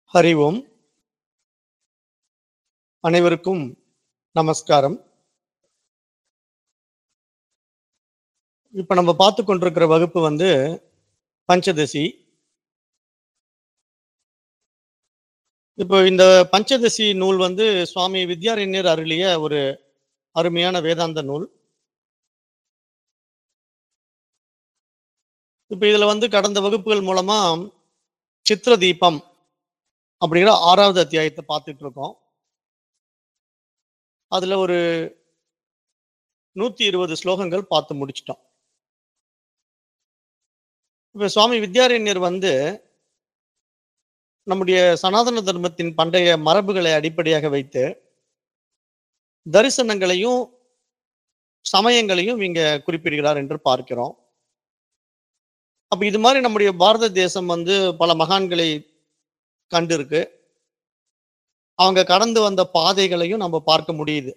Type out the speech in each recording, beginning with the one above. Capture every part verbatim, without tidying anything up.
ஹரி ஓம். அனைவருக்கும் நமஸ்காரம். இப்ப நம்ம பார்த்துக் கொண்டிருக்கிற வகுப்பு வந்து பஞ்சதசி. இப்போ இந்த பஞ்சதசி நூல் வந்து சுவாமி வித்யாரண்யர் அருளிய ஒரு அருமையான வேதாந்த நூல். இப்ப இதுல வந்து கடந்த வகுப்புகள் மூலமா சித்திர தீபம் அப்படிங்கிற ஆறாவது அத்தியாயத்தை பார்த்துட்டு இருக்கோம். அதுல ஒரு நூத்தி இருபது ஸ்லோகங்கள் பார்த்து முடிச்சிட்டோம். இப்ப சுவாமி வித்யாரண்யர் வந்து நம்முடைய சனாதன தர்மத்தின் பண்டைய மரபுகளை அடிப்படையாக வைத்து தரிசனங்களையும் சமயங்களையும் இங்க குறிப்பிடுகிறார் என்று பார்க்கிறோம். அப்ப இது மாதிரி நம்முடைய பாரத தேசம் வந்து பல மகான்களை கண்டிருக்கு. அவங்க கடந்து வந்த பாதைகளையும் நம்ம பார்க்க முடியுது.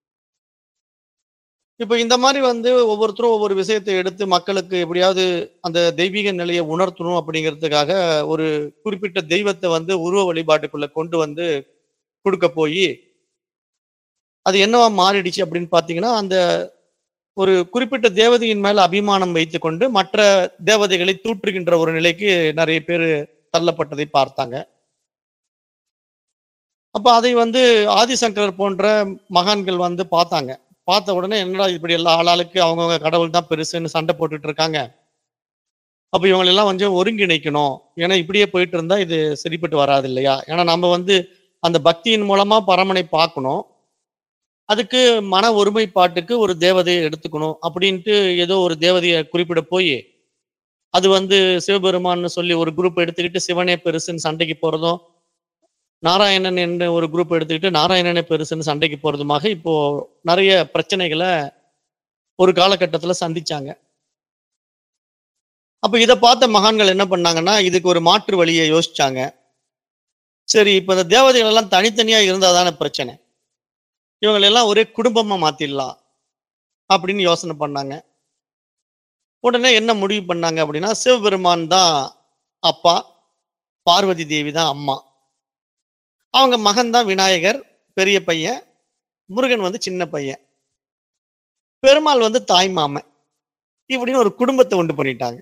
இப்ப இந்த மாதிரி வந்து ஒவ்வொருத்தரும் ஒவ்வொரு விஷயத்தை எடுத்து மக்களுக்கு எப்படியாவது அந்த தெய்வீக நிலையை உணர்த்தணும் அப்படிங்கிறதுக்காக ஒரு குறிப்பிட்ட தெய்வத்தை வந்து உருவ வழிபாட்டுக்குள்ள கொண்டு வந்து கொடுக்க போய் அது என்னவா மாறிடுச்சு அப்படின்னு பாத்தீங்கன்னா, அந்த ஒரு குறிப்பிட்ட தேவதையின் மேல அபிமானம் வைத்துக்கொண்டு மற்ற தேவதைகளை தூற்றுகின்ற ஒரு நிலைக்கு நிறைய பேர் தள்ளப்பட்டதை பார்த்தாங்க. அப்ப அதை வந்து ஆதிசங்கரர் போன்ற மகான்கள் வந்து பார்த்தாங்க. பார்த்த உடனே என்னடா இப்படி எல்லா ஆளாளுக்கு அவங்கவங்க கடவுள் தான் பெருசுன்னு சண்டை போட்டுட்டு இருக்காங்க. அப்ப இவங்களெல்லாம் வந்து ஒருங்கிணைக்கணும். ஏன்னா இப்படியே போயிட்டு இருந்தா இது சரிப்பட்டு வராது இல்லையா? ஏன்னா நம்ம வந்து அந்த பக்தியின் மூலமா பரமனை பார்க்கணும். அதுக்கு மன ஒருமைப்பாட்டுக்கு ஒரு தேவதையை எடுத்துக்கணும் அப்படின்ட்டு ஏதோ ஒரு தேவதையை குறிப்பிட போய் அது வந்து சிவபெருமான்னு சொல்லி ஒரு குரூப் எடுத்துக்கிட்டு சிவனே பெருசுன்னு சண்டைக்கு போறதும், நாராயணன் என்ற ஒரு குரூப் எடுத்துக்கிட்டு நாராயணனே பெருசுன்னு சண்டைக்கு போறதுமாக இப்போ நிறைய பிரச்சனைகளை ஒரு காலகட்டத்துல சந்திச்சாங்க. அப்ப இதை பார்த்த மகான்கள் என்ன பண்ணாங்கன்னா, இதுக்கு ஒரு மாற்று வழியை யோசிச்சாங்க. சரி, இப்ப இந்த தேவதைகள் எல்லாம் தனித்தனியா இருந்தாதானே பிரச்சனை. இவங்களை எல்லாம் ஒரே குடும்பமா மாத்திடலாம் அப்படின்னு யோசனை பண்ணாங்க. உடனே என்ன முடிவு பண்ணாங்க அப்படின்னா, சிவபெருமான் தான் அப்பா, பார்வதி தேவி தான் அம்மா. அவங்க மகன் தான் விநாயகர், பெரிய பையன். முருகன் வந்து சின்ன பையன். பெருமாள் வந்து தாய் மாமன். இப்படின்னு ஒரு குடும்பத்தை உண்டு பண்ணிட்டாங்க.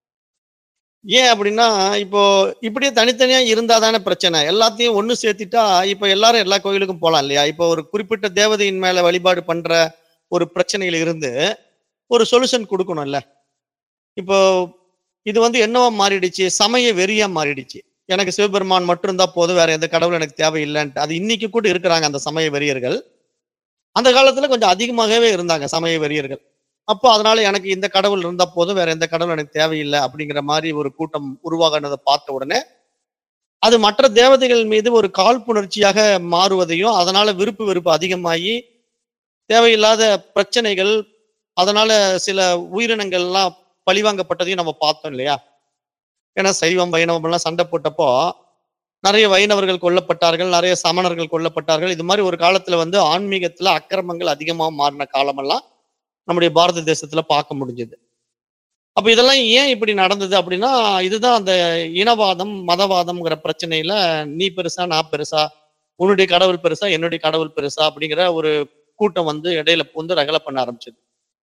ஏன் அப்படின்னா, இப்போ இப்படியே தனித்தனியா இருந்தா தானே பிரச்சனை. எல்லாத்தையும் ஒண்ணு சேர்த்துட்டா, இப்ப எல்லாரும் எல்லா கோயிலுக்கும் போலாம் இல்லையா? இப்போ ஒரு குறிப்பிட்ட தேவதையின் மேல வழிபாடு பண்ற ஒரு பிரச்சனையில இருந்து ஒரு சொல்யூஷன் கொடுக்கணும்ல. இப்போ இது வந்து என்னவா மாறிடுச்சு? சமய வெறியா மாறிடுச்சு. எனக்கு சிவபெருமான் மட்டும் இருந்தா போதும், வேற எந்த கடவுளும் எனக்கு தேவையில்லைன்ட்டு. அது இன்னைக்கு கூட இருக்கிறாங்க அந்த சமய வெறியர்கள். அந்த காலத்துல கொஞ்சம் அதிகமாகவே இருந்தாங்க சமய வெறியர்கள். அப்போ அதனால எனக்கு இந்த கடவுள் இருந்தா போதும், வேற எந்த கடவுளும் எனக்கு தேவையில்லை அப்படிங்கிற மாதிரி ஒரு கூட்டம் உருவாகினதை பார்த்த உடனே அது மற்ற தேவதைகள் மீது ஒரு காழ்ப்புணர்ச்சியாக மாறுவதையும், அதனால விருப்பு வெறுப்பு அதிகமாகி தேவையில்லாத பிரச்சனைகள், அதனால சில உயிரினங்கள்லாம் பழிவாங்கப்பட்டதையும் நம்ம பார்த்தோம் இல்லையா? ஏன்னா சைவம் வைணவம் எல்லாம் சண்டை போட்டப்போ நிறைய வைணவர்கள் கொல்லப்பட்டார்கள், நிறைய சமணர்கள் கொல்லப்பட்டார்கள். இது மாதிரி ஒரு காலத்துல வந்து ஆன்மீகத்துல அக்கிரமங்கள் அதிகமா மாறின காலமெல்லாம் நம்முடைய பாரத தேசத்துல பார்க்க முடிஞ்சது. அப்ப இதெல்லாம் ஏன் இப்படி நடந்தது அப்படின்னா, இதுதான் அந்த இனவாதம், மதவாதம்ங்கிற பிரச்சனையில நீ பெருசா, நான் பெருசா, உன்னுடைய கடவுள் பெருசா, என்னுடைய கடவுள் பெருசா அப்படிங்கிற ஒரு கூட்டம் வந்து இடையில புகுந்து ரகலை பண்ண ஆரம்பிச்சது.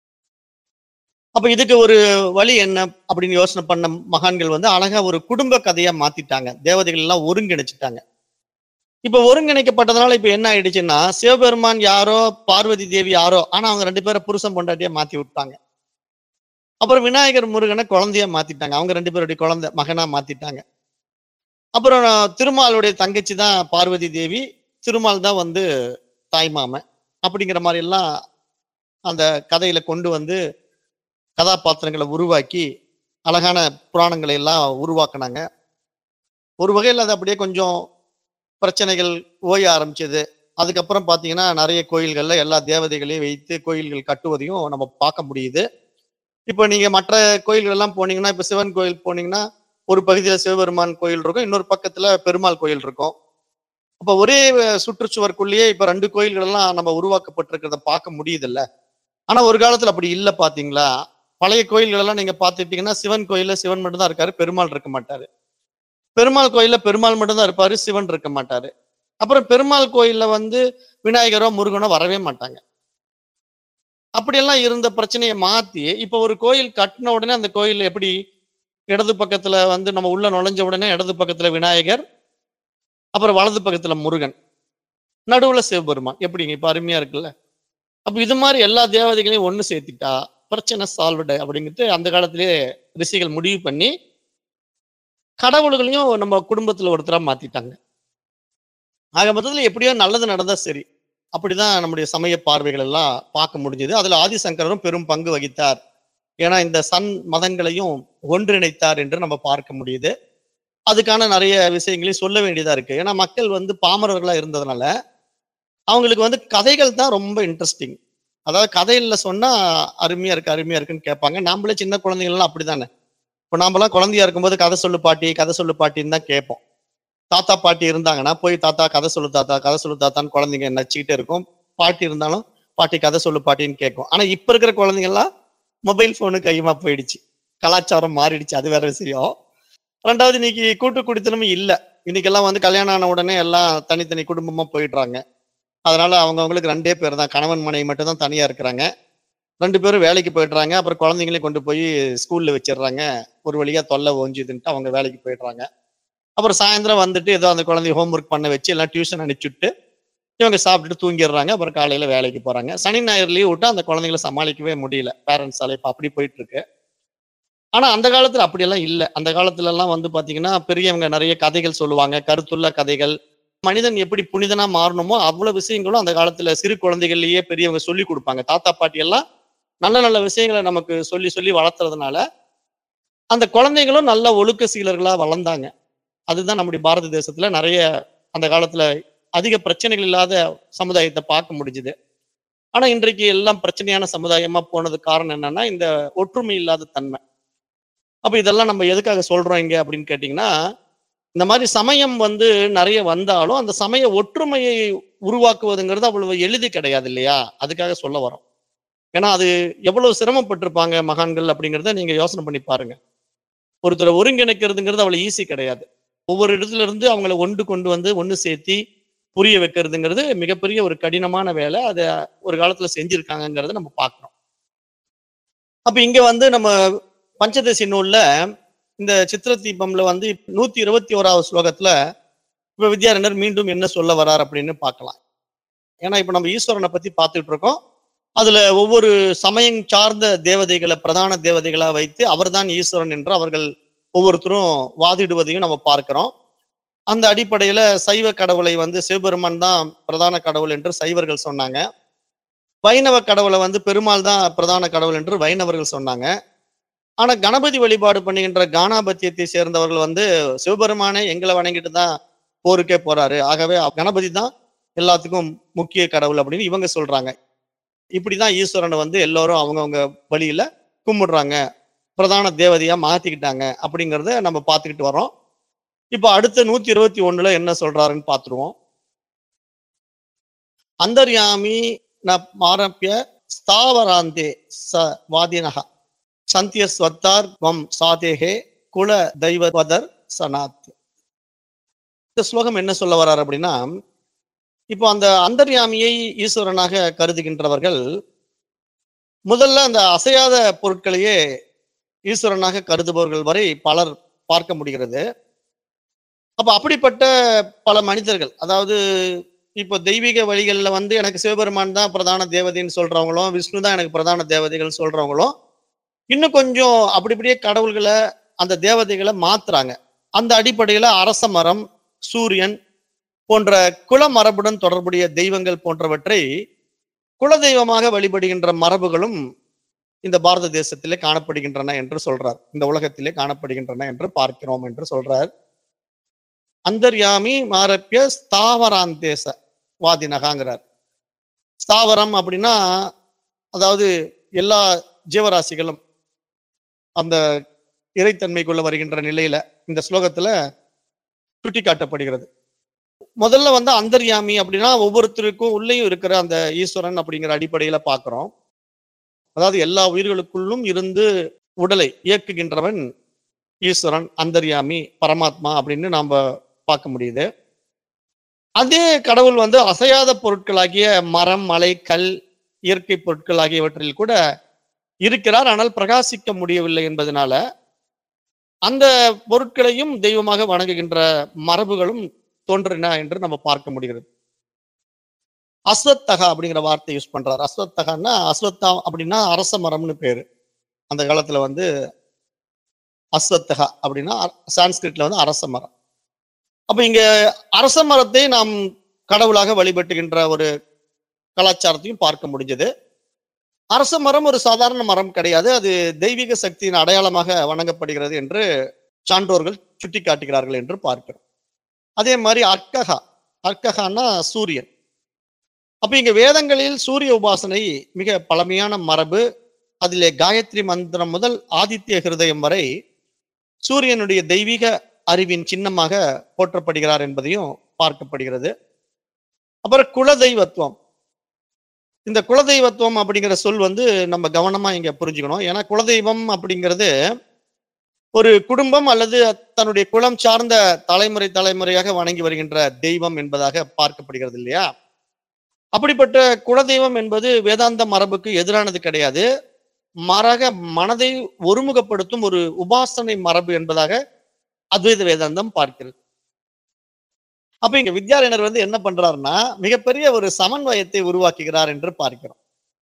அப்ப இதுக்கு ஒரு வழி என்ன அப்படின்னு யோசனை பண்ண மகான்கள் வந்து அழகா ஒரு குடும்ப கதையா மாத்திட்டாங்க. தேவதைகள் எல்லாம் ஒருங்கிணைச்சிட்டாங்க. இப்ப ஒருங்கிணைக்கப்பட்டதுனால இப்ப என்ன ஆயிடுச்சுன்னா, சிவபெருமான் யாரோ, பார்வதி தேவி யாரோ, ஆனா அவங்க ரெண்டு பேரும் புருஷன் பொண்டாட்டியா மாத்தி விட்டாங்க. அப்புறம் விநாயகர் முருகனை குழந்தையா மாத்திட்டாங்க. அவங்க ரெண்டு பேருடைய குழந்தை மகனா மாத்திட்டாங்க. அப்புறம் திருமாலுடைய தங்கச்சி தான் பார்வதி தேவி, திருமால் தான் வந்து தாய்மாமன் அப்படிங்கிற மாதிரி எல்லாம் அந்த கதையில கொண்டு வந்து கதாபாத்திரங்களை உருவாக்கி அழகான புராணங்களை எல்லாம் உருவாக்குனாங்க. ஒரு வகையில் அது அப்படியே கொஞ்சம் பிரச்சனைகள் ஓய ஆரம்பிச்சது. அதுக்கப்புறம் பார்த்தீங்கன்னா நிறைய கோயில்கள்ல எல்லா தேவதைகளையும் வைத்து கோயில்கள் கட்டுவதையும் நம்ம பார்க்க முடியுது. இப்போ நீங்க மற்ற கோயில்கள் எல்லாம் போனீங்கன்னா, இப்ப சிவன் கோயில் போனீங்கன்னா ஒரு பகுதியில சிவபெருமான் கோயில் இருக்கும், இன்னொரு பக்கத்துல பெருமாள் கோயில் இருக்கும். அப்ப ஒரே சுற்றுச்சுவருக்குள்ளேயே இப்ப ரெண்டு கோயில்கள் எல்லாம் நம்ம உருவாக்கப்பட்டிருக்கிறத பார்க்க முடியுதுல்ல. ஆனா ஒரு காலத்துல அப்படி இல்லை பாத்தீங்களா? பழைய கோயில்கள் எல்லாம் நீங்க பார்த்துட்டீங்கன்னா சிவன் கோயில்ல சிவன் மட்டும் தான் இருக்காரு, பெருமாள் இருக்க மாட்டாரு. பெருமாள் கோயில்ல பெருமாள் மட்டும்தான் இருப்பாரு, சிவன் இருக்க மாட்டாரு. அப்புறம் பெருமாள் கோயில்ல வந்து விநாயகரோ முருகனோ வரவே மாட்டாங்க. அப்படியெல்லாம் இருந்த பிரச்சனையை மாத்தி இப்ப ஒரு கோயில் கட்டின உடனே அந்த கோயில் எப்படி இடது பக்கத்துல வந்து நம்ம உள்ள நுழைஞ்ச உடனே இடது பக்கத்துல விநாயகர், அப்புறம் வலது பக்கத்துல முருகன், நடுவுல சிவபெருமான். எப்படிங்க இப்ப அருமையா இருக்குல்ல? அப்ப இது மாதிரி எல்லா தேவதைகளையும் ஒண்ணு சேர்த்துட்டா பிரச்சனை சால்வ்டு அப்படிங்கிட்டு அந்த காலத்திலேயே ரிஷிகள் முடிவு பண்ணி கடவுள்களையும் நம்ம குடும்பத்துல ஒருத்தரா மாத்திட்டாங்க. ஆக மொத்தத்துல எப்படியோ நல்லது நடந்தா சரி. அப்படிதான் நம்முடைய சமய பார்வைகள் எல்லாம் பார்க்க முடிஞ்சது. அதுல ஆதிசங்கரரும் பெரும் பங்கு வகித்தார். ஏன்னா இந்த சன் மதங்களையும் ஒன்றிணைத்தார் என்று நம்ம பார்க்க முடியுது. அதுக்கான நிறைய விஷயங்களையும் சொல்ல வேண்டியதா இருக்கு. ஏன்னா மக்கள் வந்து பாமரர்களா இருந்ததுனால அவங்களுக்கு வந்து கதைகள் தான் ரொம்ப இன்ட்ரெஸ்டிங். அதாவது கதையில சொன்னா அருமையா இருக்கு அருமையா இருக்குன்னு கேட்பாங்க. நாமளே சின்ன குழந்தைகள்லாம் அப்படித்தானே. இப்போ நாமெல்லாம் குழந்தையா இருக்கும்போது கதை சொல்லு பாட்டி கதை சொல்லு பாட்டின்னு தான் கேட்போம். தாத்தா பாட்டி இருந்தாங்கன்னா போய் தாத்தா கதை சொல்லு தாத்தா கதை சொல்லு தாத்தான்னு குழந்தைங்க நச்சிக்கிட்டே இருக்கும். பாட்டி இருந்தாலும் பாட்டி கதை சொல்லு பாட்டின்னு கேட்கும். ஆனா இப்ப இருக்கிற குழந்தைங்க எல்லாம் மொபைல் போனு கையுமா போயிடுச்சு. கலாச்சாரம் மாறிடுச்சு, அது வேற விஷயம். ரெண்டாவது இன்னைக்கு கூட்டு குடித்தனமும் இல்லை. இன்னைக்கெல்லாம் வந்து கல்யாணம் ஆன உடனே எல்லாம் தனித்தனி குடும்பமா போயிடுறாங்க. அதனால அவங்க அவங்களுக்கு ரெண்டே பேர் தான், கணவன் மனைவி மட்டும் தான் தனியா இருக்கிறாங்க. ரெண்டு பேரும் வேலைக்கு போயிடுறாங்க. அப்புறம் குழந்தைங்களையும் கொண்டு போய் ஸ்கூல்ல வச்சிடுறாங்க. ஒரு வழியா தொல்லை ஓஞ்சுதுன்ட்டு அவங்க வேலைக்கு போயிடுறாங்க. அப்புறம் சாயந்தரம் வந்துட்டு ஏதோ அந்த குழந்தைய ஹோம்ஒர்க் பண்ண வச்சு எல்லாம் டியூஷன் அனுப்பிச்சுட்டு இவங்க சாப்பிட்டுட்டு தூங்கிடுறாங்க. அப்புறம் காலையில வேலைக்கு போறாங்க. சனி ஞாயிறு லீவ் விட்டா அந்த குழந்தைங்களை சமாளிக்கவே முடியல பேரண்ட்ஸால. இப்ப அப்படி போயிட்டு இருக்கு. ஆனா அந்த காலத்துல அப்படியெல்லாம் இல்லை. அந்த காலத்துல எல்லாம் வந்து பாத்தீங்கன்னா பெரியவங்க நிறைய கதைகள் சொல்லுவாங்க, கருத்துள்ள கதைகள். மனிதன் எப்படி புனிதனா மாறணுமோ அவ்வளவு விஷயங்களும் அந்த காலத்துல சிறு குழந்தைகள்லயே பெரியவங்க சொல்லி கொடுப்பாங்க. தாத்தா பாட்டி எல்லாம் நல்ல நல்ல விஷயங்களை நமக்கு சொல்லி சொல்லி வளர்த்துறதுனால அந்த குழந்தைகளும் நல்ல ஒழுக்க சீலர்களா வளர்ந்தாங்க. அதுதான் நம்முடைய பாரத தேசத்துல நிறைய அந்த காலத்துல அதிக பிரச்சனைகள் இல்லாத சமுதாயத்தை பார்க்க முடிஞ்சுது. ஆனா இன்றைக்கு எல்லாம் பிரச்சனையான சமுதாயமா போனதுக்கு காரணம் என்னன்னா இந்த ஒற்றுமை இல்லாத தன்மை. அப்ப இதெல்லாம் நம்ம எதுக்காக சொல்றோம் இங்க அப்படின்னு கேட்டீங்கன்னா, இந்த மாதிரி சமயம் வந்து நிறைய வந்தாலும் அந்த சமய ஒற்றுமையை உருவாக்குவதுங்கிறது அவ்வளவு எளிது கிடையாது இல்லையா? அதுக்காக சொல்ல வரோம். ஏன்னா அது எவ்வளவு சிரமப்பட்டிருப்பாங்க மகான்கள் அப்படிங்கிறத நீங்க யோசனை பண்ணி பாருங்க. ஒருத்தரை ஒருங்கிணைக்கிறதுங்கிறது அவ்வளவு ஈஸி கிடையாது. ஒவ்வொரு இடத்துல இருந்து அவங்கள ஒன்று கொண்டு வந்து ஒண்ணு சேர்த்தி புரிய வைக்கிறதுங்கிறது மிகப்பெரிய ஒரு கடினமான வேலை. அதை ஒரு காலத்துல செஞ்சிருக்காங்கிறத நம்ம பார்க்கிறோம். அப்ப இங்க வந்து நம்ம பஞ்சதசி நூல்ல இந்த சித்திர தீபம்ல வந்து நூத்தி இருபத்தி ஓராவது ஸ்லோகத்துல இப்ப வித்யாரண்யர் மீண்டும் என்ன சொல்ல வரார் அப்படின்னு பார்க்கலாம். ஏன்னா இப்ப நம்ம ஈஸ்வரனை பத்தி பார்த்துட்டு இருக்கோம். அதுல ஒவ்வொரு சமயம் சார்ந்த தேவதைகளை பிரதான தேவதைகளா வைத்து அவர்தான் ஈஸ்வரன் என்று அவர்கள் ஒவ்வொருத்தரும் வாதிடுவதையும் நம்ம பார்க்கிறோம். அந்த அடிப்படையில சைவ கடவுளை வந்து சிவபெருமான் தான் பிரதான கடவுள் என்று சைவர்கள் சொன்னாங்க. வைணவ கடவுளை வந்து பெருமாள் தான் பிரதான கடவுள் என்று வைணவர்கள் சொன்னாங்க. ஆனா கணபதி வழிபாடு பண்ணுகின்ற கானாபத்தியத்தை சேர்ந்தவர்கள் வந்து சிவபெருமானே எங்களை வணங்கிட்டு தான் போருக்கே போறாரு, ஆகவே கணபதி தான் எல்லாத்துக்கும் முக்கிய கடவுள் அப்படின்னு இவங்க சொல்றாங்க. இப்படிதான் ஈஸ்வரனை வந்து எல்லாரும் அவங்கவுங்க வழியில கும்பிடுறாங்க, பிரதான தேவதையா மாத்திக்கிட்டாங்க அப்படிங்கிறத நம்ம பார்த்துக்கிட்டு வரோம். இப்ப அடுத்த நூத்தி இருபத்தி ஒண்ணுல என்ன சொல்றாருன்னு பார்த்துருவோம். அந்தர்யாமி ந மாரப்பிய ஸ்தாவராந்தே ச வாதினஹ சந்திய ஸ்வத்தார் வம் சாதேகே குல தெய்வதர் சனாத். இந்த ஸ்லோகம் என்ன சொல்ல வர்றார் அப்படின்னா, இப்போ அந்த அந்தர்யாமியை ஈஸ்வரனாக கருதுகின்றவர்கள் முதல்ல அந்த அசையாத பொருட்களையே ஈஸ்வரனாக கருதுபவர்கள் வரை பலர் பார்க்க முடிகிறது. அப்ப அப்படிப்பட்ட பல மனிதர்கள், அதாவது இப்போ தெய்வீக வழிகள்ல வந்து எனக்கு சிவபெருமான் தான் பிரதான தேவதைன்னு சொல்றவங்களும், விஷ்ணு தான் எனக்கு பிரதான தேவதைகள் சொல்றவங்களும் இன்னும் கொஞ்சம் அப்படி இப்படியே கடவுள்களை அந்த தேவதைகளை மாத்துறாங்க. அந்த அடிப்படையில அரச மரம், சூரியன் போன்ற குல மரபுடன் தொடர்புடைய தெய்வங்கள் போன்றவற்றை குலதெய்வமாக வழிபடுகின்ற மரபுகளும் இந்த பாரத தேசத்திலே காணப்படுகின்றன என்று சொல்றார். இந்த உலகத்திலே காணப்படுகின்றன என்று பார்க்கிறோம் என்று சொல்றார். அந்தர்யாமி மாரப்பிய ஸ்தாவராந்தேச வாதினகாங்கிறார். ஸ்தாவரம் அப்படின்னா அதாவது எல்லா ஜீவராசிகளும் அந்த இறைத்தன்மைக்குள்ள வருகின்ற நிலையில இந்த ஸ்லோகத்துல சுட்டி காட்டப்படுகிறது. முதல்ல வந்து அந்தர்யாமி அப்படின்னா ஒவ்வொருத்தருக்கும் உள்ளேயும் இருக்கிற அந்த ஈஸ்வரன் அப்படிங்கிற அடிப்படையில பார்க்கிறோம். அதாவது எல்லா உயிர்களுக்குள்ளும் இருந்து உடலை இயக்குகின்றவன் ஈஸ்வரன், அந்தர்யாமி, பரமாத்மா அப்படின்னு நாம பார்க்க முடியுது. அதே கடவுள் வந்து அசையாத பொருட்களாகிய மரம், மலை, கல், இயற்கை பொருட்கள் ஆகியவற்றில் கூட இருக்கிறார். ஆனால் பிரகாசிக்க முடியவில்லை என்பதனால அந்த பொருட்களையும் தெய்வமாக வணங்குகின்ற மரபுகளும் தோன்றின என்று நம்ம பார்க்க முடிகிறது. அஸ்வத்தகா அப்படிங்கிற வார்த்தை யூஸ் பண்றாரு. அஸ்வத்தகான்னா அஸ்வத்தா அப்படின்னா அரச மரம்னு பேரு. அந்த காலத்துல வந்து அஸ்வத்தகா அப்படின்னா அ- சான்ஸ்கிரிட்ல வந்து அரச மரம். அப்ப இங்க அரச மரத்தை நாம் கடவுளாக வழிபட்டுகின்ற ஒரு கலாச்சாரத்தையும் பார்க்க முடிஞ்சது. அரச மரம் ஒரு சாதாரண மரம் கிடையாது. அது தெய்வீக சக்தியின் அடையாளமாக வணங்கப்படுகிறது என்று சான்றோர்கள் சுட்டி காட்டுகிறார்கள் என்று பார்க்கிறோம். அதே மாதிரி அர்க்ககா, அர்க்ககான்னா சூரியன். அப்ப இங்க வேதங்களில் சூரிய உபாசனை மிக பழமையான மரபு. அதிலே காயத்ரி மந்திரம் முதல் ஆதித்ய ஹிருதயம் வரை சூரியனுடைய தெய்வீக அறிவின் சின்னமாக போற்றப்படுகிறார் என்பதையும் பார்க்கப்படுகிறது. அப்புறம் குலதெய்வத்துவம். இந்த குலதெய்வத்துவம் அப்படிங்கிற சொல் வந்து நம்ம கவனமா இங்க புரிஞ்சுக்கணும். ஏன்னா குலதெய்வம் அப்படிங்கிறது ஒரு குடும்பம் அல்லது தன்னுடைய குலம் சார்ந்த தலைமுறை தலைமுறையாக வணங்கி வருகின்ற தெய்வம் என்பதாக பார்க்கப்படுகிறது இல்லையா? அப்படிப்பட்ட குலதெய்வம் என்பது வேதாந்த மரபுக்கு எதிரானது கிடையாது. மாறாக மனதை ஒருமுகப்படுத்தும் ஒரு உபாசனை மரபு என்பதாக அத்வைத வேதாந்தம் பார்க்கிறது. அப்ப இங்க வித்யாரண்யர் வந்து என்ன பண்றாருன்னா மிகப்பெரிய ஒரு சமன்வயத்தை உருவாக்குகிறார் என்று பார்க்கிறோம்.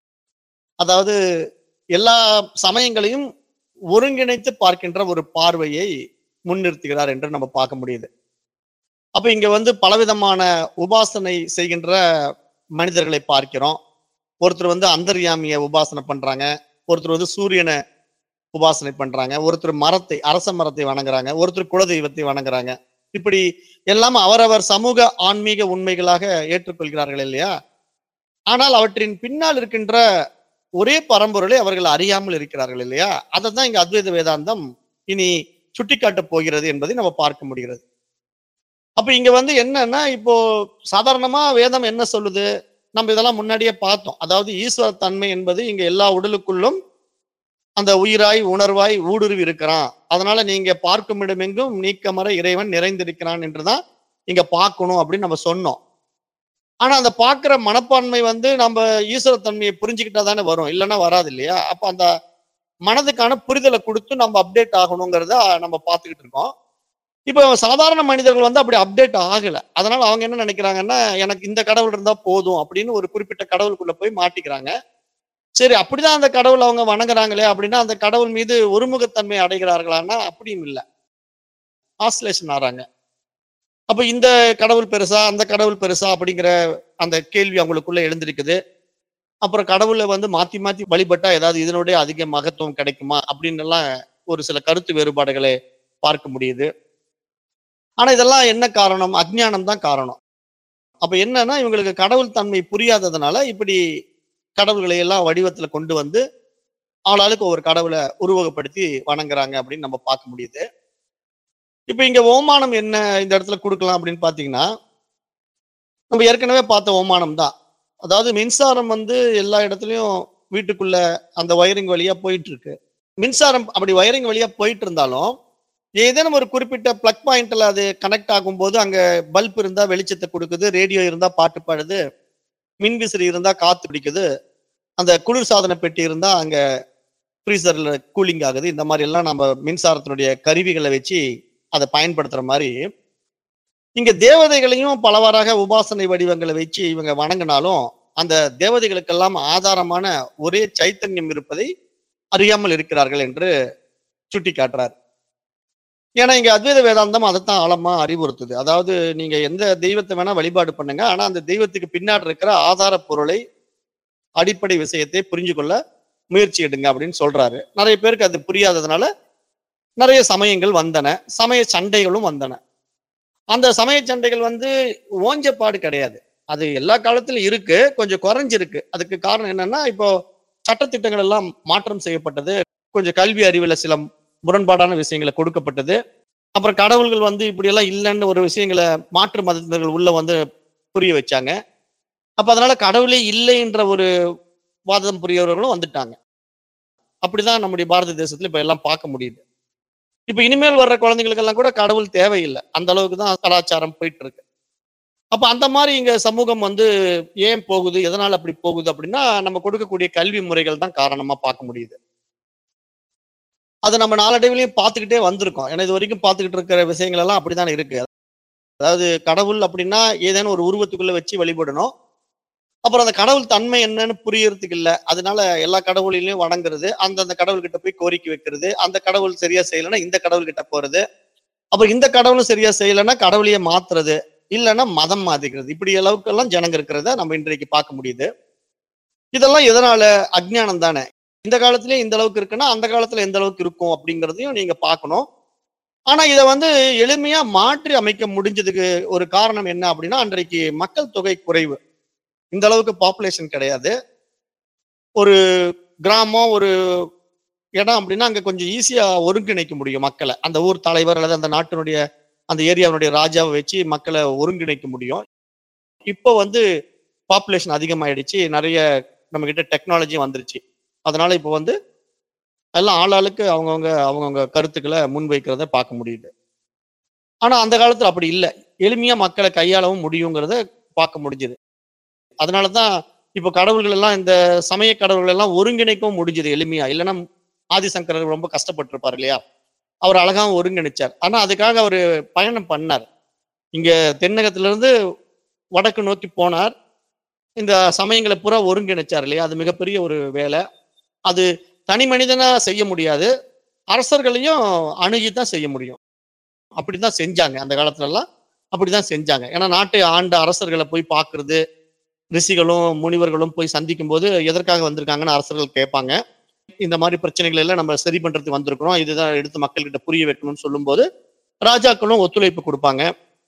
அதாவது எல்லா சமயங்களையும் ஒருங்கிணைத்து பார்க்கின்ற ஒரு பார்வையை முன்னிறுத்துகிறார் என்று நம்ம பார்க்க முடியுது. அப்ப இங்க வந்து பலவிதமான உபாசனை செய்கின்ற மனிதர்களை பார்க்கிறோம். ஒருத்தர் வந்து அந்தர்யாமிய உபாசனை பண்றாங்க, ஒருத்தர் வந்து சூரியனை உபாசனை பண்றாங்க, ஒருத்தர் மரத்தை அரச மரத்தை வணங்குறாங்க, ஒருத்தர் குலதெய்வத்தை வணங்குறாங்க. இப்படி எல்லாம் அவரவர் சமூக ஆன்மீக உண்மைகளாக ஏற்றுக்கொள்கிறார்கள் இல்லையா? ஆனால் அவற்றின் பின்னால் இருக்கின்ற ஒரே பரம்பொருளை அவர்கள் அறியாமல் இருக்கிறார்கள் இல்லையா? அதை தான் இங்க அத்வைத வேதாந்தம் இனி சுட்டிக்காட்டப் போகிறது என்பதை நம்ம பார்க்க முடிகிறது. அப்ப இங்க வந்து என்னன்னா இப்போ சாதாரணமா வேதம் என்ன சொல்லுது? நம்ம இதெல்லாம் முன்னாடியே பார்த்தோம். அதாவது ஈஸ்வர தன்மை என்பது இங்க எல்லா உடலுக்குள்ளும் அந்த உயிராய் உணர்வாய் ஊடுருவி இருக்கிறான். அதனால நீங்க பார்க்கும் இடமெங்கும் நீக்கமற இறைவன் நிறைந்திருக்கிறான் என்றுதான் இங்க பார்க்கணும் அப்படின்னு நம்ம சொன்னோம். ஆனா அந்த பார்க்கிற மனப்பான்மை வந்து நம்ம ஈஸ்வர தன்மையை புரிஞ்சுக்கிட்டா தானே வரும், இல்லைன்னா வராது இல்லையா? அப்ப அந்த மனதுக்கான புரிதலை கொடுத்து நம்ம அப்டேட் ஆகணுங்கிறத நம்ம பார்த்துக்கிட்டு இருக்கோம். இப்போ சாதாரண மனிதர்கள் வந்து அப்படி அப்டேட் ஆகல. அதனால அவங்க என்ன நினைக்கிறாங்கன்னா எனக்கு இந்த கடவுள் இருந்தா போதும் அப்படின்னு ஒரு குறிப்பிட்ட கடவுளுக்குள்ள போய் மாட்டிக்கிறாங்க. சரி, அப்படிதான் அந்த கடவுள் அவங்க வணங்குறாங்களே அப்படின்னா அந்த கடவுள் மீது ஒருமுகத்தன்மை அடைகிறார்களான்னா அப்படியும் இல்லை, ஆசிலேஷன் ஆறாங்க. அப்ப இந்த கடவுள் பெருசா அந்த கடவுள் பெருசா அப்படிங்கிற அந்த கேள்வி அவங்களுக்குள்ள எழுந்திருக்குது. அப்புறம் கடவுளை வந்து மாத்தி மாத்தி வழிபட்டா ஏதாவது இதனுடைய அதிக மகத்துவம் கிடைக்குமா அப்படின்னு எல்லாம் ஒரு சில கருத்து வேறுபாடுகளை பார்க்க முடியுது. ஆனா இதெல்லாம் என்ன காரணம்? அஜ்ஞானம் தான் காரணம். அப்ப என்னன்னா இவங்களுக்கு கடவுள் தன்மை புரியாததுனால இப்படி கடவுள்களை எல்லாம் வடிவத்துல கொண்டு வந்து ஆளாளுக்கு ஒரு கடவுளை உருவகப்படுத்தி வணங்குறாங்க அப்படின்னு நம்ம பார்க்க முடியுது. இப்ப இங்க ஓமானம் என்ன இந்த இடத்துல கொடுக்கலாம் அப்படின்னு பாத்தீங்கன்னா நம்ம ஏற்கனவே பார்த்த ஓமானம் தான். அதாவது மின்சாரம் வந்து எல்லா இடத்துலயும் வீட்டுக்குள்ள அந்த வயரிங் வழியா போயிட்டு இருக்கு. மின்சாரம் அப்படி வயரிங் வழியா போயிட்டு இருந்தாலும் ஏதேனும் ஒரு குறிப்பிட்ட பிளக் பாயிண்ட்ல அது கனெக்ட் ஆகும்போது அங்க பல்ப் இருந்தா வெளிச்சத்தை கொடுக்குது, ரேடியோ இருந்தா பாட்டு பாடுது, மின்விசிறி இருந்தா காத்து பிடிக்குது, அந்த குளிர் சாதன பெட்டி இருந்தா அங்க ஃப்ரீசர்ல கூலிங் ஆகுது. இந்த மாதிரி எல்லாம் நம்ம மின்சாரத்தினுடைய கருவிகளை வச்சு அதை பயன்படுத்துற மாதிரி இங்க தேவதைகளையும் பலவாறாக உபாசனை வடிவங்களை வச்சு இவங்க வணங்கினாலும் அந்த தேவதைகளுக்கெல்லாம் ஆதாரமான ஒரே சைத்தன்யம் இருப்பதை அறியாமல் இருக்கிறார்கள் என்று சுட்டி காட்டுறார். ஏன்னா இங்க அத்வைத வேதாந்தம் அதைத்தான் ஆழமா அறிவுறுத்துது. அதாவது நீங்க எந்த தெய்வத்தை வேணா வழிபாடு பண்ணுங்க, ஆனா அந்த தெய்வத்துக்கு பின்னாடி இருக்கிற ஆதார பொருளை அடிப்படை விஷயத்தை புரிஞ்சு கொள்ள முயற்சி எடுங்க அப்படின்னு சொல்றாரு. நிறைய பேருக்கு அது புரியாததுனால நிறைய சமயங்கள் வந்தன, சமய சண்டைகளும் வந்தன. அந்த சமய சண்டைகள் வந்து ஓஞ்சப்பாடு கிடையாது, அது எல்லா காலத்திலும் இருக்கு, கொஞ்சம் குறைஞ்சிருக்கு. அதுக்கு காரணம் என்னன்னா இப்போ சட்டத்திட்டங்கள் எல்லாம் மாற்றம் செய்யப்பட்டது, கொஞ்சம் கல்வி அறிவுல சில முரண்பாடான விஷயங்களை கொடுக்கப்பட்டது. அப்புறம் கடவுள்கள் வந்து இப்படி எல்லாம் இல்லைன்னு ஒரு விஷயங்களை மாற்று மதத்தினர்கள் உள்ள வந்து புரிய வச்சாங்க. அப்ப அதனால கடவுளே இல்லை என்ற ஒரு வாதம் புரியவர்களும் வந்துட்டாங்க. அப்படிதான் நம்முடைய பாரத தேசத்துல இப்ப எல்லாம் பார்க்க முடியுது. இப்ப இனிமேல் வர்ற குழந்தைகளுக்கு எல்லாம் கூட கடவுள் தேவையில்லை. அந்த அளவுக்கு தான் கலாச்சாரம் போயிட்டு இருக்கு. அப்ப அந்த மாதிரி இங்க சமூகம் வந்து ஏன் போகுது, எதனால அப்படி போகுது அப்படின்னா, நம்ம கொடுக்கக்கூடிய கல்வி முறைகள் தான் காரணமா பார்க்க முடியுது. அத நம்ம நாளடைவிலயும் பார்த்துக்கிட்டே வந்திருக்கோம். ஏன்னா இதுவரைக்கும் பார்த்துக்கிட்டு இருக்கிற விஷயங்கள் எல்லாம் அப்படித்தானே இருக்கு. அதாவது கடவுள் அப்படின்னா ஏதேனும் ஒரு உருவத்துக்குள்ள வச்சு வழிபடணும். அப்புறம் அந்த கடவுள் தன்மை என்னன்னு புரியறதுக்கு இல்ல. அதனால எல்லா கடவுளையும் வணங்குறது, அந்தந்த கடவுள்கிட்ட போய் கோரிக்கை வைக்கிறது, அந்த கடவுள் சரியா செய்யலைன்னா இந்த கடவுள் கிட்ட போறது. அப்புறம் இந்த கடவுளும் சரியா செய்யலைன்னா கடவுளையே மாத்துறது, இல்லைன்னா மதம் மாத்திக்கிறது. இப்படி அளவுக்கு எல்லாம் ஜனங்க இருக்கிறத நம்ம இன்றைக்கு பார்க்க முடியுது. இதெல்லாம் எதனால? அஜ்ஞானம் தானே. இந்த காலத்திலேயே இந்த அளவுக்கு இருக்குன்னா அந்த காலத்துல எந்த அளவுக்கு இருக்கும் அப்படிங்கிறதையும் நீங்க பார்க்கணும். ஆனா இதை வந்து எளிமையா மாற்றி அமைக்க முடிஞ்சதுக்கு ஒரு காரணம் என்ன அப்படின்னா, அன்றைக்கு மக்கள் தொகை குறைவு. இந்த அளவுக்கு பாப்புலேஷன் கிடையாது. ஒரு கிராமம், ஒரு இடம் அப்படின்னா அங்க கொஞ்சம் ஈஸியா ஒருங்கிணைக்க முடியும் மக்களை. அந்த ஊர் தலைவர் அல்லது அந்த நாட்டினுடைய அந்த ஏரியாவுடைய ராஜாவை வச்சு மக்களை ஒருங்கிணைக்க முடியும். இப்போ வந்து பாப்புலேஷன் அதிகமாயிடுச்சு. நிறைய நம்ம கிட்ட டெக்னாலஜி வந்துருச்சு. அதனால இப்போ வந்து எல்லாம் ஆளாளுக்கு அவங்கவுங்க அவங்கவுங்க கருத்துக்களை முன்வைக்கிறத பார்க்க முடியுது. ஆனா அந்த காலத்துல அப்படி இல்லை. எளிமையா மக்களை கையாளவும் முடியுங்கிறத பார்க்க முடிஞ்சது. அதனாலதான் இப்ப கடவுள்கள் எல்லாம் இந்த சமய கடவுள்கள் எல்லாம் ஒருங்கிணைக்கவும் முடிஞ்சது எளிமையா. இல்லைன்னா ஆதிசங்கரர் ரொம்ப கஷ்டப்பட்டிருப்பார் இல்லையா? அவர் அழகாவும் ஒருங்கிணைச்சார். ஆனா அதுக்காக அவரு பயணம் பண்ணார். இங்க தென்னகத்திலிருந்து வடக்கு நோக்கி போனார். இந்த சமயங்களை பூரா ஒருங்கிணைச்சார் இல்லையா? அது மிகப்பெரிய ஒரு வேலை. அது தனி மனிதனா செய்ய முடியாது. அரசர்களையும் அணுகித்தான் செய்ய முடியும். அப்படித்தான் செஞ்சாங்க அந்த காலத்துல எல்லாம். அப்படிதான் செஞ்சாங்க. ஏன்னா நாட்டை ஆண்ட அரசர்களை போய் பார்க்கிறது, ரிஷிகளும் முனிவர்களும் போய் சந்திக்கும் போது எதற்காக வந்திருக்காங்கன்னு அரசர்கள் கேட்பாங்க. இந்த மாதிரி பிரச்சனைகள் எல்லாம் நம்ம சரி பண்றதுக்கு வந்திருக்கிறோம், இதுதான் எடுத்து மக்கள்கிட்ட புரிய வைக்கணும்னு சொல்லும் போது ராஜாக்களும் ஒத்துழைப்பு கொடுப்பாங்க.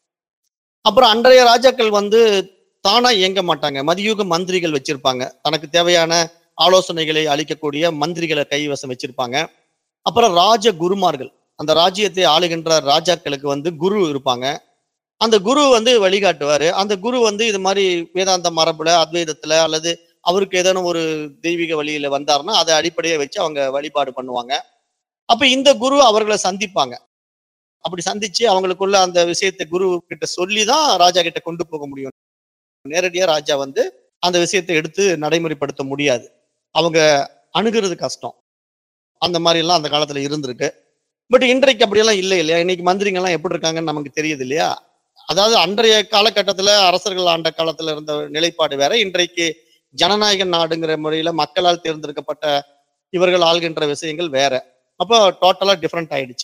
அப்புறம் அன்றைய ராஜாக்கள் வந்து தானா இயங்க மாட்டாங்க. மதியூக மந்திரிகள் வச்சிருப்பாங்க. தனக்கு தேவையான ஆலோசனைகளை அளிக்கக்கூடிய மந்திரிகளை கைவசம் வச்சிருப்பாங்க. அப்புறம் ராஜ குருமார்கள், அந்த ராஜ்யத்தை ஆளுகின்ற ராஜாக்களுக்கு வந்து குரு இருப்பாங்க. அந்த குரு வந்து வழிகாட்டுவாரு. அந்த குரு வந்து இது மாதிரி வேதாந்த மரபுல, அத்வைதத்துல அல்லது அவருக்கு ஏதேனும் ஒரு தெய்வீக வழியில வந்தாருன்னா அதை அடிப்படையை வச்சு அவங்க வழிபாடு பண்ணுவாங்க. அப்ப இந்த குரு அவர்களை சந்திப்பாங்க. அப்படி சந்திச்சு அவங்களுக்குள்ள அந்த விஷயத்தை குரு கிட்ட சொல்லிதான் ராஜா கிட்ட கொண்டு போக முடியும். நேரடியா ராஜா வந்து அந்த விஷயத்தை எடுத்து நடைமுறைப்படுத்த முடியாது. அவங்க அணுகிறது கஷ்டம். அந்த மாதிரி எல்லாம் அந்த காலத்துல இருந்திருக்கு. பட் இன்றைக்கு அப்படியெல்லாம் இல்லை இல்லையா? இன்னைக்கு மந்திரிங்க எல்லாம் எப்படி இருக்காங்கன்னு நமக்கு தெரியுது இல்லையா? அதாவது அன்றைய காலகட்டத்துல அரசர்கள் ஆண்ட காலத்துல இருந்த நிலைப்பாடு வேற. இன்றைக்கு ஜனநாயக நாடுங்கிற முறையில மக்களால் தேர்ந்தெடுக்கப்பட்ட இவர்கள் ஆள்கின்ற விஷயங்கள் வேற. அப்போ டோட்டலா டிஃப்ரெண்ட் ஆயிடுச்சு.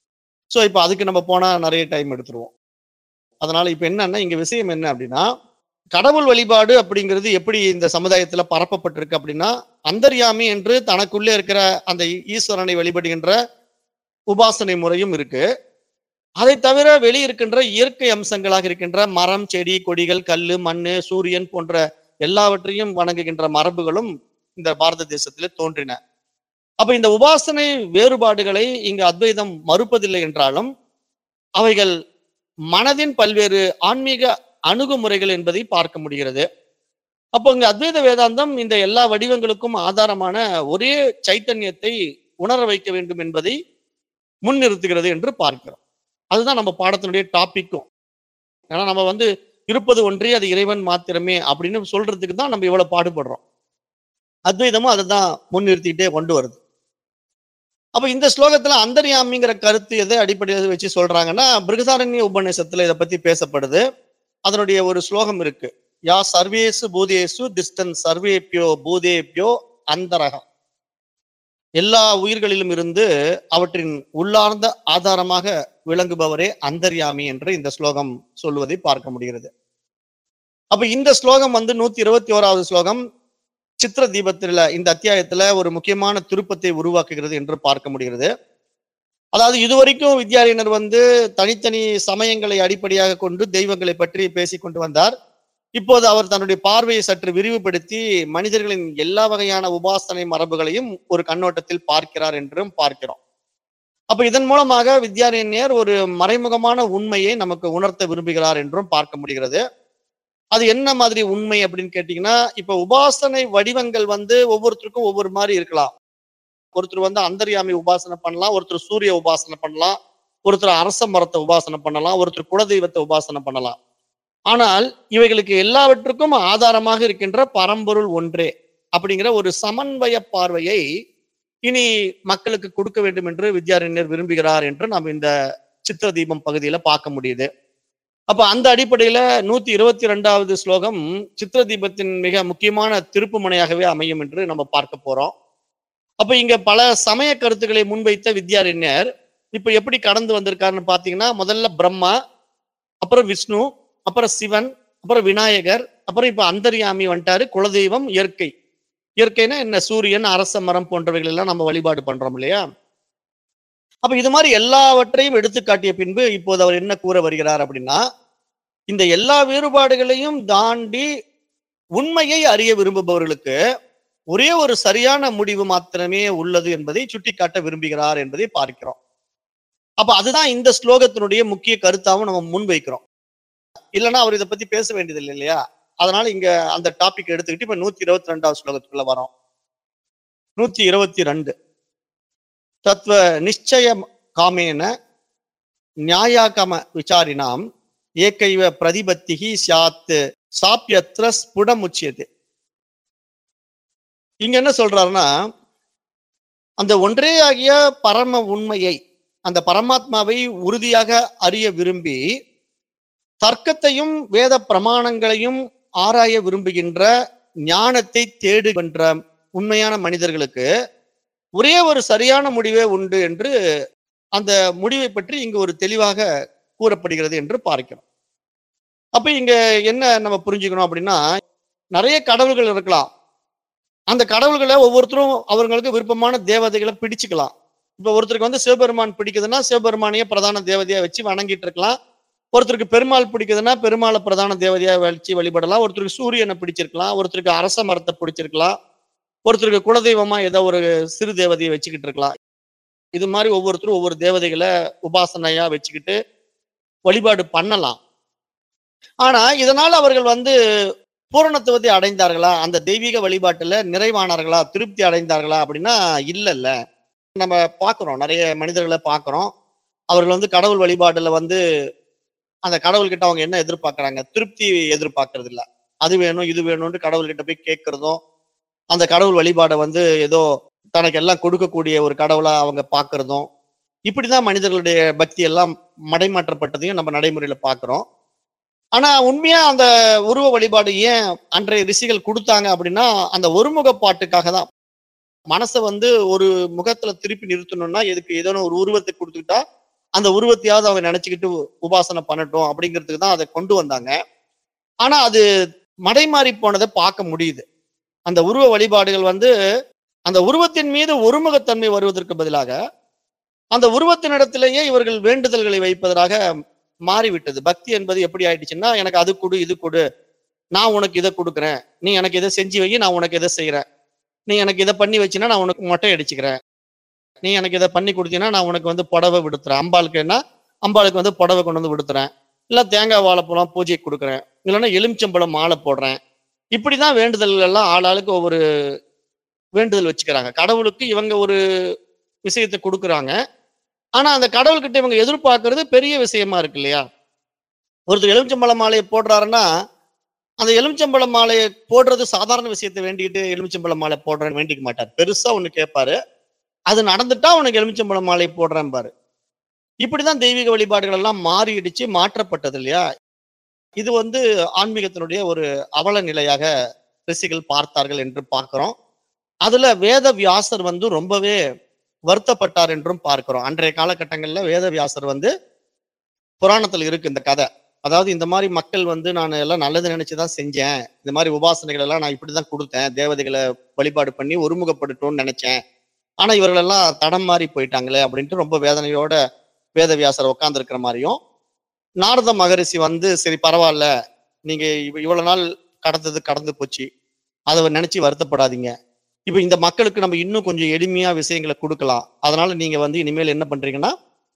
ஸோ இப்போ அதுக்கு நம்ம போனா நிறைய டைம் எடுத்துருவோம். அதனால இப்ப என்னன்னா இங்க விஷயம் என்ன அப்படின்னா, கடவுள் வழிபாடு அப்படிங்கிறது எப்படி இந்த சமுதாயத்துல பரப்பப்பட்டிருக்கு அப்படின்னா, அந்தர்யாமி என்று தனக்குள்ளே இருக்கிற அந்த ஈஸ்வரனை வழிபடுகின்ற உபாசனை முறையும் இருக்கு. அதை தவிர வெளியிருக்கின்ற இயற்கை அம்சங்களாக இருக்கின்ற மரம், செடி, கொடிகள், கல்லு, மண்ணு, சூரியன் போன்ற எல்லாவற்றையும் வணங்குகின்ற மரபுகளும் இந்த பாரத தேசத்திலே தோன்றின. அப்ப இந்த உபாசனை வேறுபாடுகளை இங்கு அத்வைதம் மறுப்பதில்லை என்றாலும் அவைகள் மனதின் பல்வேறு ஆன்மீக அணுகுமுறைகள் என்பதை பார்க்க முடிகிறது. அப்போ இங்க அத்வைத வேதாந்தம் இந்த எல்லா வடிவங்களுக்கும் ஆதாரமான ஒரே சைத்தன்யத்தை உணர வைக்க வேண்டும் என்பதை முன்னிறுத்துகிறது என்று பார்க்கிறோம். அதுதான் நம்ம பாடத்தினுடைய டாபிக்கும். ஏன்னா நம்ம வந்து இருப்பது ஒன்றே, அது இறைவன் மாத்திரமே அப்படின்னு சொல்றதுக்கு தான் நம்ம இவ்வளவு பாடுபடுறோம். அத்வைதமும் அதை தான் முன்னிறுத்திக்கிட்டே கொண்டு வருது. அப்ப இந்த ஸ்லோகத்துல அந்தர்யாமிங்கிற கருத்து எதை அடிப்படையாக வச்சு சொல்றாங்கன்னா, பிருகதாரண்ய உபநிஷத்துல இதை பத்தி பேசப்படுது. அதனுடைய ஒரு ஸ்லோகம் இருக்கு. யா சர்வேசு பூதேசு திஷ்டன் சர்வேபியோ பூதேபியோ அந்தரகம். எல்லா உயிர்களிலும் இருந்து அவற்றின் உள்ளார்ந்த ஆதாரமாக விளங்குபவரே அந்தர்யாமி என்று இந்த ஸ்லோகம் சொல்வதை பார்க்க முடிகிறது. அப்ப இந்த ஸ்லோகம் வந்து நூத்தி இருபத்தி ஓராவது ஸ்லோகம் சித்திர தீபத்துல இந்த அத்தியாயத்துல ஒரு முக்கியமான திருப்பத்தை உருவாக்குகிறது என்று பார்க்க முடிகிறது. அதாவது இதுவரைக்கும் வித்யாரண்யர் வந்து தனித்தனி சமயங்களை அடிப்படையாக கொண்டு தெய்வங்களை பற்றி பேசி கொண்டு வந்தார். இப்போது அவர் தன்னுடைய பார்வையை சற்று விரிவுபடுத்தி மனிதர்களின் எல்லா வகையான உபாசனை மரபுகளையும் ஒரு கண்ணோட்டத்தில் பார்க்கிறார் என்றும் பார்க்கிறோம். அப்ப இதன் மூலமாக வித்யாரண்யர் ஒரு மறைமுகமான உண்மையை நமக்கு உணர்த்த விரும்புகிறார் என்றும் பார்க்க முடிகிறது. அது என்ன மாதிரி உண்மை அப்படின்னு கேட்டீங்கன்னா, இப்ப உபாசனை வடிவங்கள் வந்து ஒவ்வொருத்தருக்கும் ஒவ்வொரு மாதிரி இருக்கலாம். ஒருத்தர் வந்து அந்தர்யாமி உபாசனை பண்ணலாம், ஒருத்தர் சூரிய உபாசனை பண்ணலாம், ஒருத்தர் அரச மரத்தை உபாசனை பண்ணலாம், ஒருத்தர் குலதெய்வத்தை உபாசனை பண்ணலாம். ஆனால் இவைகளுக்கு எல்லாவற்றுக்கும் ஆதாரமாக இருக்கின்ற பரம்பொருள் ஒன்றே அப்படிங்கிற ஒரு சமன்வய பார்வையை இனி மக்களுக்கு கொடுக்க வேண்டும் என்று வித்யாரண்யர் விரும்புகிறார் என்று நாம் இந்த சித்திர தீபம் பகுதியில பார்க்க முடியுது. அப்ப அந்த அடிப்படையில நூத்தி இருபத்தி ரெண்டாவது ஸ்லோகம் சித்திர தீபத்தின் மிக முக்கியமான திருப்பு முனையாகவே அமையும் என்று நம்ம பார்க்க போறோம். அப்ப இங்க பல சமய கருத்துக்களை முன்வைத்த வித்யாரண்யர் இப்ப எப்படி கடந்து வந்திருக்காருன்னு பாத்தீங்கன்னா, முதல்ல பிரம்மா, அப்புறம் விஷ்ணு, அப்புறம் சிவன், அப்புறம் விநாயகர், அப்புறம் இப்ப அந்தர்யாமி வந்துட்டாரு, குலதெய்வம், இயற்கை. இயற்கைனா என்ன? சூரியன், அரச மரம் போன்றவைகள் எல்லாம் நம்ம வழிபாடு பண்றோம் இல்லையா? அப்ப இது மாதிரி எல்லாவற்றையும் எடுத்து காட்டிய பின்பு இப்போது அவர் என்ன கூற வருகிறார் அப்படின்னா, இந்த எல்லா வேறுபாடுகளையும் தாண்டி உண்மையை அறிய விரும்புபவர்களுக்கு ஒரே ஒரு சரியான முடிவு மாத்திரமே உள்ளது என்பதை சுட்டிக்காட்ட விரும்புகிறார் என்பதை பார்க்கிறோம். அப்ப அதுதான் இந்த ஸ்லோகத்தினுடைய முக்கிய கருத்தாவும் நம்ம முன்வைக்கிறோம். இல்லைன்னா அவர் இதை பத்தி பேச வேண்டியதில்லை இல்லையா? அதனால இங்க அந்த டாபிக் எடுத்துக்கிட்டு இப்ப நூத்தி இருபத்தி ரெண்டாவது ஸ்லோகத்துக்குள்ள வரோம். நூத்தி இருபத்தி ரெண்டு தத்துவ நிச்சய காமேன நியாயாகம விசாரினாம் ஏகைவ பிரதிபத்திகி சாத் சாப்யத்ர ஸ்புடமுச்சியது. இங்க என்ன சொல்றாருன்னா, அந்த ஒன்றே ஆகிய பரம உண்மையை, அந்த பரமாத்மாவை உறுதியாக அறிய விரும்பி தர்க்கத்தையும் வேத பிரமாணங்களையும் ஆராய விரும்புகின்ற ஞானத்தை தேடுகின்ற உண்மையான மனிதர்களுக்கு ஒரே ஒரு சரியான முடிவே உண்டு என்று அந்த முடிவை பற்றி இங்கு ஒரு தெளிவாக கூறப்படுகிறது என்று பார்க்கிறோம். அப்ப இங்க என்ன நம்ம புரிஞ்சுக்கணும் அப்படின்னா, நிறைய கடவுள்கள் இருக்கலாம். அந்த கடவுள்களை ஒவ்வொருத்தரும் அவங்களுக்கு விருப்பமான தேவதைகளை பிடிச்சுக்கலாம். இப்ப ஒருத்தருக்கு வந்து சிவபெருமான் பிடிக்குதுன்னா சிவபெருமானையே பிரதான தேவதையா வச்சு வணங்கிட்டு இருக்கலாம். ஒருத்தருக்கு பெருமாள் பிடிக்குதுன்னா பெருமாளை பிரதான தேவதையா வச்சு வழிபடலாம். ஒருத்தருக்கு சூரியனை பிடிச்சிருக்கலாம், ஒருத்தருக்கு அரச மரத்தை பிடிச்சிருக்கலாம், ஒருத்தருக்கு குலதெய்வமா ஏதோ ஒரு சிறு தேவதையை வச்சுக்கிட்டு இருக்கலாம். இது மாதிரி ஒவ்வொருத்தரும் ஒவ்வொரு தேவதைகளை உபாசனையா வச்சுக்கிட்டு வழிபாடு பண்ணலாம். ஆனா இதனால அவர்கள் வந்து பூரணத்துவத்தை அடைந்தார்களா, அந்த தெய்வீக வழிபாட்டுல நிறைவானார்களா, திருப்தி அடைந்தார்களா அப்படின்னா இல்லைல்ல. நம்ம பார்க்கிறோம், நிறைய மனிதர்களை பார்க்கிறோம். அவர்கள் வந்து கடவுள் வழிபாடுல வந்து அந்த கடவுள்கிட்ட அவங்க என்ன எதிர்பார்க்கறாங்க? திருப்தி எதிர்பார்க்கறது இல்ல. அது வேணும் இது வேணும்னு கடவுள்கிட்ட போய் கேட்கறதும், அந்த கடவுள் வழிபாடை வந்து ஏதோ தனக்கு எல்லாம் கொடுக்கக்கூடிய ஒரு கடவுளா அவங்க பார்க்கறதும், இப்படிதான் மனிதர்களுடைய பக்தி எல்லாம் மடைமாற்றப்பட்டதையும் நம்ம நடைமுறையில பார்க்கிறோம். ஆனா உண்மையா அந்த உருவ வழிபாடு ஏன் அன்றைய ரிஷிகள் கொடுத்தாங்க அப்படின்னா, அந்த ஒருமுகப்பாட்டுக்காக தான். மனசை வந்து ஒரு முகத்துல திருப்பி நிறுத்தணும்னா எதுக்கு ஏதோ ஒரு உருவத்தை கொடுத்துக்கிட்டா அந்த உருவத்தையாவது அவங்க நினைச்சுக்கிட்டு உபாசனை பண்ணட்டும் அப்படிங்கிறதுக்கு தான் அதை கொண்டு வந்தாங்க. ஆனா அது மடைமாறி போனதை பார்க்க முடியுது. அந்த உருவ வழிபாடுகள் வந்து அந்த உருவத்தின் மீது ஒருமுகத்தன்மை வருவதற்கு பதிலாக அந்த உருவத்தினிடத்திலேயே இவர்கள் வேண்டுதல்களை வைப்பதாக மாறிவிட்டது. பக்தி என்பது எப்படி ஆயிடுச்சுன்னா, எனக்கு அது கொடு இது கொடு, நான் உனக்கு இதை கொடுக்குறேன், நீ எனக்கு இதை செஞ்சு வை, நான் உனக்கு இதை செய்யறேன், நீ எனக்கு இதை பண்ணி வச்சுன்னா நான் உனக்கு மொட்டை அடிச்சுக்கிறேன், நீ எனக்கு இதை பண்ணி கொடுத்தீங்கன்னா நான் உனக்கு வந்து புடவை விடுத்துறேன், அம்பாளுக்குன்னா அம்பாளுக்கு வந்து புடவை கொண்டு வந்து விடுத்துறேன், இல்ல தேங்காய் வாழைப்பழம் பூஜைக்கு கொடுக்குறேன், இல்லைன்னா எலுமிச்சம்பழம் மாலை போடுறேன். இப்படிதான் வேண்டுதல்கள் எல்லாம் ஆளாளுக்கு ஒவ்வொரு வேண்டுதல் வச்சுக்கிறாங்க. கடவுளுக்கு இவங்க ஒரு விஷயத்தை கொடுக்குறாங்க. ஆனா அந்த கடவுள்கிட்ட இவங்க எதிர்பார்க்கறது பெரிய விஷயமா இருக்கு இல்லையா? ஒருத்தர் எலுமிச்சம்பழ மாலையை போடுறாருன்னா அந்த எலுமிச்சம்பழ மாலையை போடுறது சாதாரண விஷயத்தை வேண்டிக்கிட்டு எலுமிச்சம்பழ மாலை போடுறேன்னு வேண்டிக்க மாட்டார். பெருசா ஒண்ணு கேட்பாரு, அது நடந்துட்டா உனக்கு எலுமிச்சம்பழ மாலை போடுறேன் பாரு. இப்படிதான் தெய்வீக வழிபாடுகள் எல்லாம் மாறிடுச்சு, மாற்றப்பட்டது இல்லையா? இது வந்து ஆன்மீகத்தினுடைய ஒரு அவல நிலையாக ரிஷிகள் பார்த்தார்கள் என்று பார்க்கிறோம். அதுல வேத வியாசர் வந்து ரொம்பவே வருத்தப்பட்டார் என்றும் பார்க்கிறோம். அன்றைய காலகட்டங்கள்ல வேத வியாசர் வந்து புராணத்துல இருக்கு இந்த கதை. அதாவது இந்த மாதிரி மக்கள் வந்து நான் எல்லாம் நல்லது நினைச்சுதான் செஞ்சேன், இந்த மாதிரி உபாசனைகள் எல்லாம் நான் இப்படிதான் கொடுத்தேன், தேவதைகளை வழிபாடு பண்ணி ஒருமுகப்படுத்தணும்னு நினைச்சேன், ஆனா இவர்கள் எல்லாம் தடம் மாறி போயிட்டாங்களே அப்படின்ட்டு ரொம்ப வேதனையோட வேத வியாசர் உட்கார்ந்து இருக்கிற மாதிரியும், நாரத மகரிஷி வந்து சரி பரவாயில்ல, நீங்க இவ்வளவு நாள் கடந்தது கடந்து போச்சு, அதை நினைச்சு வருத்தப்படாதீங்க, இப்ப இந்த மக்களுக்கு நம்ம இன்னும் கொஞ்சம் எளிமையா விஷயங்களை கொடுக்கலாம், அதனால நீங்க வந்து இனிமேல் என்ன பண்றீங்கன்னா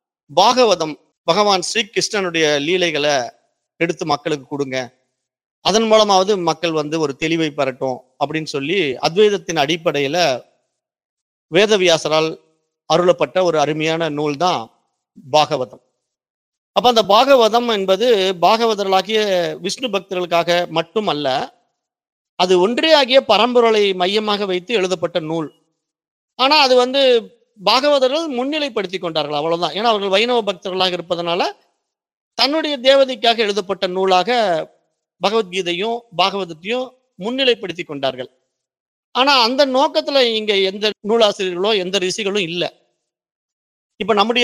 பாகவதம் பகவான் ஸ்ரீ கிருஷ்ணனுடைய லீலைகளை எடுத்து மக்களுக்கு கொடுங்க, அதன் மூலமாவது மக்கள் வந்து ஒரு தெளிவை பெறட்டும் அப்படின்னு சொல்லி அத்வைதத்தின் அடிப்படையில வேதவியாசரால் அருளப்பட்ட ஒரு அருமையான நூல் தான் பாகவதம். அப்ப அந்த பாகவதம் என்பது பாகவதர்களாகிய விஷ்ணு பக்தர்களுக்காக மட்டுமல்ல, அது ஒன்றே ஆகிய பரம்பொருளை மையமாக வைத்து எழுதப்பட்ட நூல். ஆனா அது வந்து பாகவதர்கள் முன்னிலைப்படுத்தி கொண்டார்கள், அவ்வளவுதான். ஏன்னா அவர்கள் வைணவ பக்தர்களாக இருப்பதனால தன்னுடைய தேவதைக்காக எழுதப்பட்ட நூலாக பகவத்கீதையும் பாகவதத்தையும் முன்னிலைப்படுத்தி கொண்டார்கள். ஆனா அந்த நோக்கத்துல இங்க எந்த நூலாசிரியர்களோ எந்த ரிஷிகளும் இல்ல. இப்ப நம்முடைய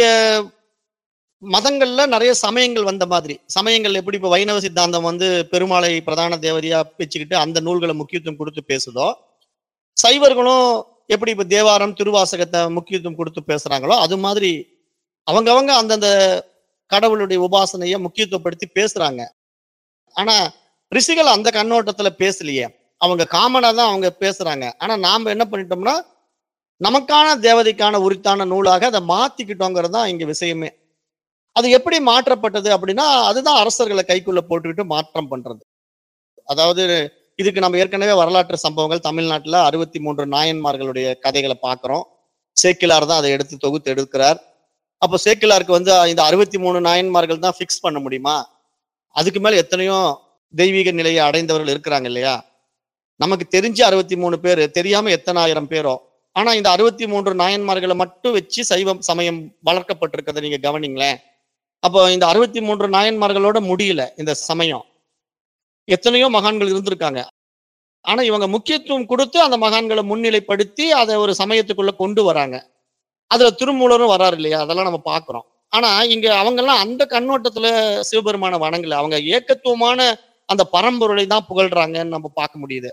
மதங்கள்ல நிறைய சமயங்கள் வந்த மாதிரி, சமயங்கள் எப்படி இப்ப வைணவ சித்தாந்தம் வந்து பெருமாளை பிரதான தேவதையா வச்சுக்கிட்டு அந்த நூல்களை முக்கியத்துவம் கொடுத்து பேசுதோ, சைவர்களும் எப்படி இப்ப தேவாரம் திருவாசகத்தை முக்கியத்துவம் கொடுத்து பேசுறாங்களோ, அது மாதிரி அவங்கவங்க அந்தந்த கடவுளுடைய உபாசனையை முக்கியத்துவப்படுத்தி பேசுறாங்க. ஆனா ரிஷிகள் அந்த கண்ணோட்டத்துல பேசலையே, அவங்க காமனா தான் அவங்க பேசுறாங்க. ஆனா நாம என்ன பண்ணிட்டோம்னா, நமக்கான தேவதைக்கான உரித்தான நூலாக அதை மாத்திக்கிட்டோங்கிறது தான் இங்க விஷயமே. அது எப்படி மாற்றப்பட்டது அப்படின்னா, அதுதான் அரசர்களை கைக்குள்ள போட்டுக்கிட்டு மாற்றம் பண்றது. அதாவது இதுக்கு நம்ம ஏற்கனவே வரலாற்று சம்பவங்கள் தமிழ்நாட்டுல அறுபத்தி மூன்று நாயன்மார்களுடைய கதைகளை பார்க்கிறோம். சேக்கிலார் தான் அதை எடுத்து தொகுத்து எடுக்கிறார். அப்போ சேக்கிலாருக்கு வந்து இந்த அறுபத்தி மூணு நாயன்மார்கள் தான் பிக்ஸ் பண்ண முடியுமா? அதுக்கு மேல எத்தனையோ தெய்வீக நிலையை அடைந்தவர்கள் இருக்கிறாங்க இல்லையா? நமக்கு தெரிஞ்சு அறுபத்தி மூணு பேர், தெரியாம எத்தனை ஆயிரம் பேரோ. ஆனா இந்த அறுபத்தி மூன்று நாயன்மார்களை மட்டும் வச்சு சைவம் சமயம் வளர்க்கப்பட்டிருக்கிறத நீங்க கவனிங்களேன். அப்போ இந்த அறுபத்தி மூன்று நாயன்மார்களோட முடியல இந்த சமயம். எத்தனையோ மகான்கள் இருந்திருக்காங்க. ஆனா இவங்க முக்கியத்துவம் கொடுத்து அந்த மகான்களை முன்னிலைப்படுத்தி அதை ஒரு சமயத்துக்குள்ள கொண்டு வராங்க. அதுல திருமூலரும் வராரு இல்லையா? அதெல்லாம் நம்ம பார்க்கிறோம். ஆனா இங்க அவங்கெல்லாம் அந்த கண்ணோட்டத்துல சிவபெருமான வணங்கல. அவங்க ஏகத்துவமான அந்த பரம்பொருளை தான் புகழ்றாங்கன்னு நம்ம பார்க்க முடியுது.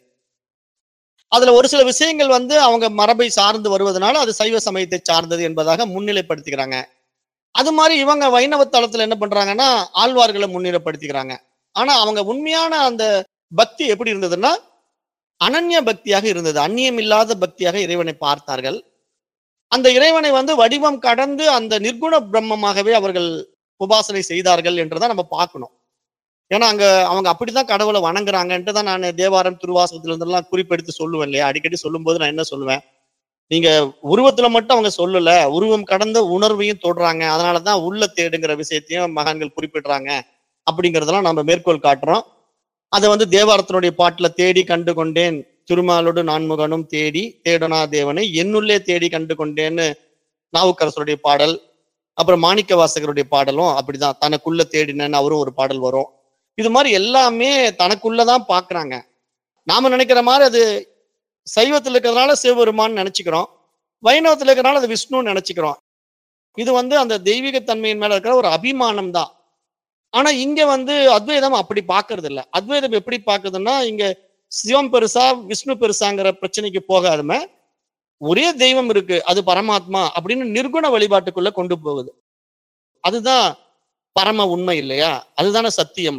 அதுல ஒரு சில விஷயங்கள் வந்து அவங்க மரபை சார்ந்து வருவதனால அது சைவ சமயத்தை சார்ந்தது என்பதாக முன்னிலைப்படுத்திக்கிறாங்க. அது மாதிரி இவங்க வைணவ தளத்துல என்ன பண்றாங்கன்னா, ஆழ்வார்களை முன்னிலைப்படுத்திக்கிறாங்க. ஆனா அவங்க உண்மையான அந்த பக்தி எப்படி இருந்ததுன்னா, அனன்ய பக்தியாக இருந்தது. அந்நியம் இல்லாத பக்தியாக இறைவனை பார்த்தார்கள். அந்த இறைவனை வந்து வடிவம் கடந்து அந்த நிர்குண பிரம்மமாகவே அவர்கள் உபாசனை செய்தார்கள் என்றுதான் நம்ம பார்க்கணும். ஏன்னா அங்க அவங்க அப்படித்தான் கடவுளை வணங்குறாங்கன்ட்டு தான் நான் தேவாரம் திருவாசகத்துல இருந்தெல்லாம் குறிப்பெடுத்து சொல்லுவேன் இல்லையா? அடிக்கடி சொல்லும் போது நான் என்ன சொல்லுவேன், நீங்க உருவத்துல மட்டும் அவங்க சொல்லல, உருவம் கடந்த உணர்வையும் தொடுறாங்க. அதனாலதான் உள்ள தேடுங்கிற விஷயத்தையும் மகான்கள் குறிப்பிடுறாங்க அப்படிங்கிறதெல்லாம் நம்ம மேற்கோள் காட்டுறோம். அதை வந்து தேவாரத்தினுடைய பாட்டுல தேடி கண்டு கொண்டேன் திருமாலோடு நான்முகனும் தேடி தேடனா தேவனை என்னுள்ளே தேடி கண்டு கொண்டேன்னு நாவுக்கரசருடைய பாடல், அப்புறம் மாணிக்க வாசகருடைய பாடலும் அப்படிதான், தனக்குள்ள தேடினேன்னு அவரும் ஒரு பாடல் வரும். இது மாதிரி எல்லாமே தனக்குள்ளதான் பாக்குறாங்க. நாம நினைக்கிற மாதிரி அது சைவத்தில் இருக்கிறதுனால சிவபெருமான்னு நினைச்சுக்கிறோம், வைணவத்தில் இருக்கிறதுனால அது விஷ்ணுன்னு நினைச்சுக்கிறோம். இது வந்து அந்த தெய்வீகத்தன்மையின் மேல இருக்கிற ஒரு அபிமானம் தான். ஆனா இங்க வந்து அத்வைதம் அப்படி பாக்குறது இல்லை. அத்வைதம் எப்படி பாக்குதுன்னா, இங்க சிவம் பெருசா விஷ்ணு பெருசாங்கிற பிரச்சனைக்கு போகாதம ஒரே தெய்வம் இருக்கு, அது பரமாத்மா அப்படின்னு நிர்குண வழிபாட்டுக்குள்ள கொண்டு போகுது. அதுதான் பரம உண்மை இல்லையா? அதுதானே சத்தியம்.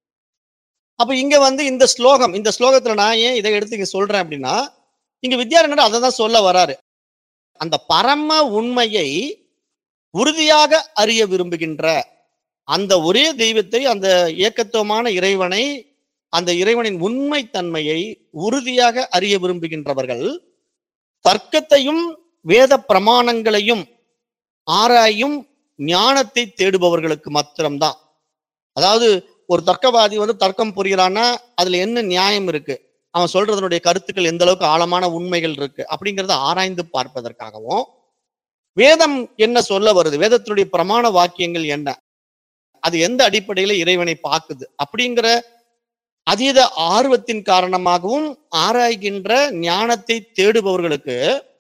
அப்ப இங்க வந்து இந்த ஸ்லோகம், இந்த ஸ்லோகத்துல நான் ஏன் இதை எடுத்து இங்க சொல்றேன் அப்படின்னா, இங்க வித்யாரண்யர் அதை தான் சொல்ல வராரு. அந்த பரம உண்மையை உறுதியாக அறிய விரும்புகின்ற அந்த ஒரே தெய்வத்தை, அந்த ஏகத்துவமான இறைவனை, அந்த இறைவனின் உண்மை தன்மையை உறுதியாக அறிய விரும்புகின்றவர்கள் தர்க்கத்தையும் வேத பிரமாணங்களையும் ஆராயும் ஞானத்தை தேடுபவர்களுக்கு மாத்திரம்தான். அதாவது ஒரு தர்க்கவாதி வந்து தர்க்கம் புரியறான்னா அதுல என்ன நியாயம் இருக்கு, அவன் சொல்றதனுடைய கருத்துக்கள் எந்த அளவுக்கு ஆழமான உண்மைகள் இருக்கு அப்படிங்கிறத ஆராய்ந்து பார்ப்பதற்காகவும், வேதம் என்ன சொல்ல வருது, வேதத்தினுடைய பிரமாண வாக்கியங்கள் என்ன, அது எந்த அடிப்படையில இறைவனை பார்க்குது அப்படிங்கிற அதீத ஆர்வத்தின் காரணமாகவும் ஆராய்கின்ற ஞானத்தை தேடுபவர்களுக்கு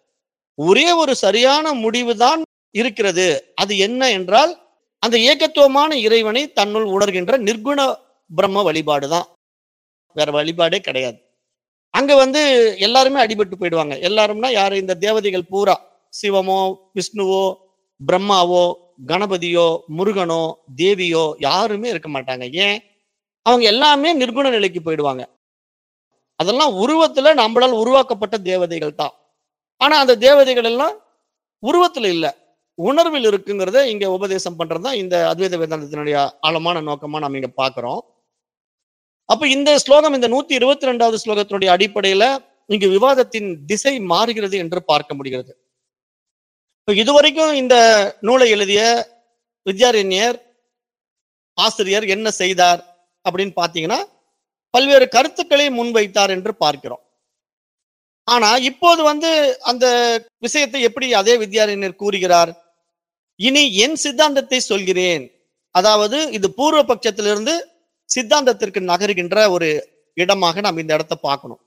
ஒரே ஒரு சரியான முடிவு தான் இருக்கிறது. அது என்ன என்றால், அந்த ஏகத்துவமான இறைவனை தன்னுள் உணர்கின்ற நிர்குண பிரம்ம வழிபாடுதான், வேற வழிபாடே கிடையாது. அங்க வந்து எல்லாருமே அடிபட்டு போயிடுவாங்க. எல்லாரும்னா யாரு? இந்த தேவதைகள் பூரா, சிவமோ விஷ்ணுவோ பிரம்மாவோ கணபதியோ முருகனோ தேவியோ யாருமே இருக்க மாட்டாங்க. ஏன்? அவங்க எல்லாமே நிர்குண நிலைக்கு போயிடுவாங்க. அதெல்லாம் உருவத்துல நம்மளால் உருவாக்கப்பட்ட தேவதைகள் தான். ஆனா அந்த தேவதைகள் எல்லாம் உருவத்துல இல்ல, உணர்வில் இருக்குங்கிறத இங்க உபதேசம் பண்றதுதான் இந்த அத்வைத வேதாந்தத்தினுடைய ஆழமான நோக்கமா நம்ம இங்க பாக்குறோம். அப்ப இந்த ஸ்லோகம், இந்த நூத்தி இருபத்தி ரெண்டாவது ஸ்லோகத்தினுடைய அடிப்படையில இங்கு விவாதத்தின் திசை மாறுகிறது என்று பார்க்க முடிகிறது. இப்ப இதுவரைக்கும் இந்த நூலை எழுதிய வித்யாரண்யர் ஆசிரியர் என்ன செய்தார் அப்படின்னு பாத்தீங்கன்னா, பல்வேறு கருத்துக்களை முன்வைத்தார் என்று பார்க்கிறோம். ஆனா இப்போது வந்து அந்த விஷயத்தை எப்படி அதே வித்யாரண்யர் கூறுகிறார்? இனி என் சித்தாந்தத்தை சொல்கிறேன். அதாவது இது பூர்வ பட்சத்திலிருந்து சித்தாந்தத்திற்கு நகருகின்ற ஒரு இடமாக நாம் இந்த இடத்தை பார்க்கணும்.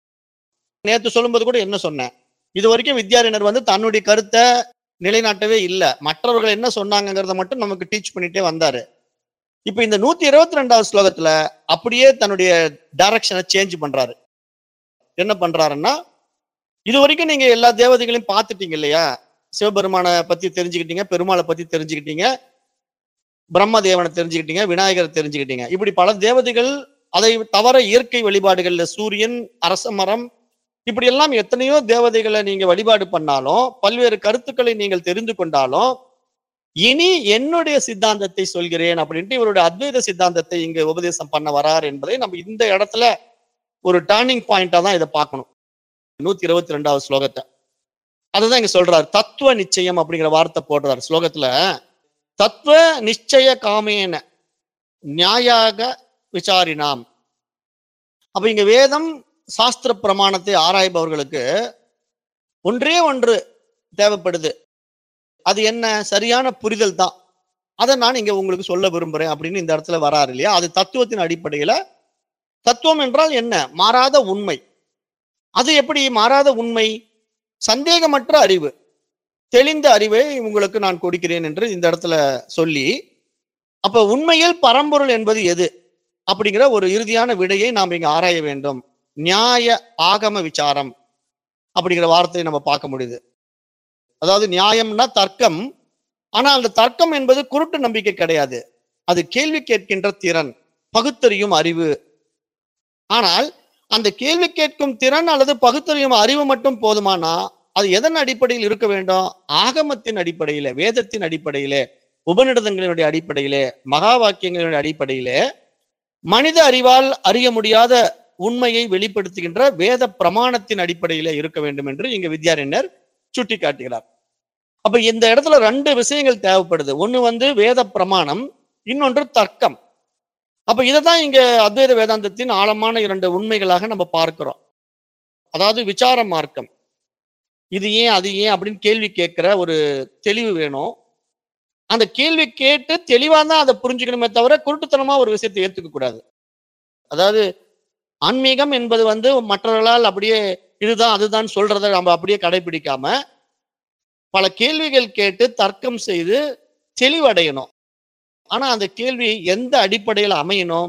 நேத்து சொல்லும்போது கூட என்ன சொன்னேன், இது வரைக்கும் வித்யாரண்யர் வந்து தன்னுடைய கருத்தை நிலைநாட்டவே இல்லை. மற்றவர்கள் என்ன சொன்னாங்கிறத மட்டும் நமக்கு டீச் பண்ணிட்டே வந்தாரு. இப்ப இந்த நூத்தி இருபத்தி ரெண்டாவது ஸ்லோகத்துல அப்படியே தன்னுடைய டைரக்ஷனை சேஞ்ச் பண்றாரு. என்ன பண்றாருன்னா, இது வரைக்கும் நீங்க எல்லா தேவதைகளையும் பார்த்துட்டீங்க இல்லையா? சிவபெருமானை பத்தி தெரிஞ்சுக்கிட்டீங்க, பெருமாளை பத்தி தெரிஞ்சுக்கிட்டீங்க, பிரம்மதேவனை தெரிஞ்சுக்கிட்டீங்க, விநாயகரை தெரிஞ்சுக்கிட்டீங்க. இப்படி பல தேவதைகள், அதை தவிர இயற்கை வழிபாடுகள்ல சூரியன், அரச மரம், இப்படி எல்லாம் எத்தனையோ தேவதைகளை நீங்க வழிபாடு பண்ணாலும், பல்வேறு கருத்துக்களை நீங்கள் தெரிந்து கொண்டாலும், இனி என்னுடைய சித்தாந்தத்தை சொல்கிறேன் அப்படின்ட்டு இவருடைய அத்வைத சித்தாந்தத்தை இங்க உபதேசம் பண்ண வரார் என்பதை நம்ம இந்த இடத்துல ஒரு டர்னிங் பாயிண்டா தான் இதை பார்க்கணும். நூத்தி இருபத்தி ரெண்டாவது ஸ்லோகத்தை அதுதான் இங்க சொல்றாரு. தத்துவ நிச்சயம் அப்படிங்கிற வார்த்தை போடுறாரு ஸ்லோகத்துல. தத்துவ நிச்சய காமேன நியாயாக விசாரினாம். அப்ப இங்க வேதம் சாஸ்திர பிரமாணத்தை ஆராய்பவர்களுக்கு ஒன்றே ஒன்று தேவைப்படுது. அது என்ன? சரியான புரிதல் தான். அதை நான் இங்க உங்களுக்கு சொல்ல விரும்புறேன் அப்படின்னு இந்த இடத்துல வராரு இல்லையா? அது தத்துவத்தின் அடிப்படையில. தத்துவம் என்றால் என்ன? மாறாத உண்மை. அது எப்படி மாறாத உண்மை? சந்தேகமற்ற அறிவு, தெளிந்த அறிவை உங்களுக்கு நான் கொடுக்கிறேன் என்று இந்த இடத்துல சொல்லி, அப்ப உண்மையில் பரம்பொருள் என்பது எது அப்படிங்கிற ஒரு இறுதியான விடையை நாம் இங்க ஆராய வேண்டும். நியாய ஆகம விசாரம் அப்படிங்கிற வார்த்தையை நம்ம பார்க்க முடியுது. அதாவது நியாயம்னா தர்க்கம். ஆனா அந்த தர்க்கம் என்பது குருட்டு நம்பிக்கை கிடையாது. அது கேள்வி கேட்கின்ற திறன், பகுத்தறியும் அறிவு. ஆனால் அந்த கேள்வி கேட்கும் திறன் அல்லது பகுத்தறியும் அறிவு மட்டும் போதுமானா அது எதன் அடிப்படையில் இருக்க வேண்டும்? ஆகமத்தின் அடிப்படையிலே, வேதத்தின் அடிப்படையிலே, உபநிடதங்களினுடைய அடிப்படையிலே, மகா வாக்கியங்களினுடைய அடிப்படையிலே, மனித அறிவால் அறிய முடியாத உண்மையை வெளிப்படுத்துகின்ற வேத பிரமாணத்தின் அடிப்படையிலே இருக்க வேண்டும் என்று இங்க வித்யாரண்யர் சுட்டி காட்டுகிறார். அப்ப இந்த இடத்துல ரெண்டு விஷயங்கள் தேவைப்படுது. ஒண்ணு வந்து வேத பிரமாணம், இன்னொன்று தர்க்கம். அப்ப இதைதான் இங்க அத்வைத வேதாந்தத்தின் ஆழமான இரண்டு உண்மைகளாக நம்ம பார்க்கிறோம். அதாவது விசார மார்க்கம், இது ஏன் அது ஏன் அப்படின்னு கேள்வி கேட்கிற ஒரு தெளிவு வேணும். அந்த கேள்வி கேட்டு தெளிவா தான் அதை புரிஞ்சுக்கணுமே தவிர குருட்டுத்தனமா ஒரு விஷயத்தை ஏத்துக்க கூடாது. அதாவது ஆன்மீகம் என்பது வந்து மற்றவர்களால் அப்படியே இதுதான் அதுதான் சொல்றதை நம்ம அப்படியே கடைபிடிக்காம பல கேள்விகள் கேட்டு தர்க்கம் செய்து தெளிவடையணும். ஆனா அந்த கேள்வி எந்த அடிப்படையில் அமையணும்?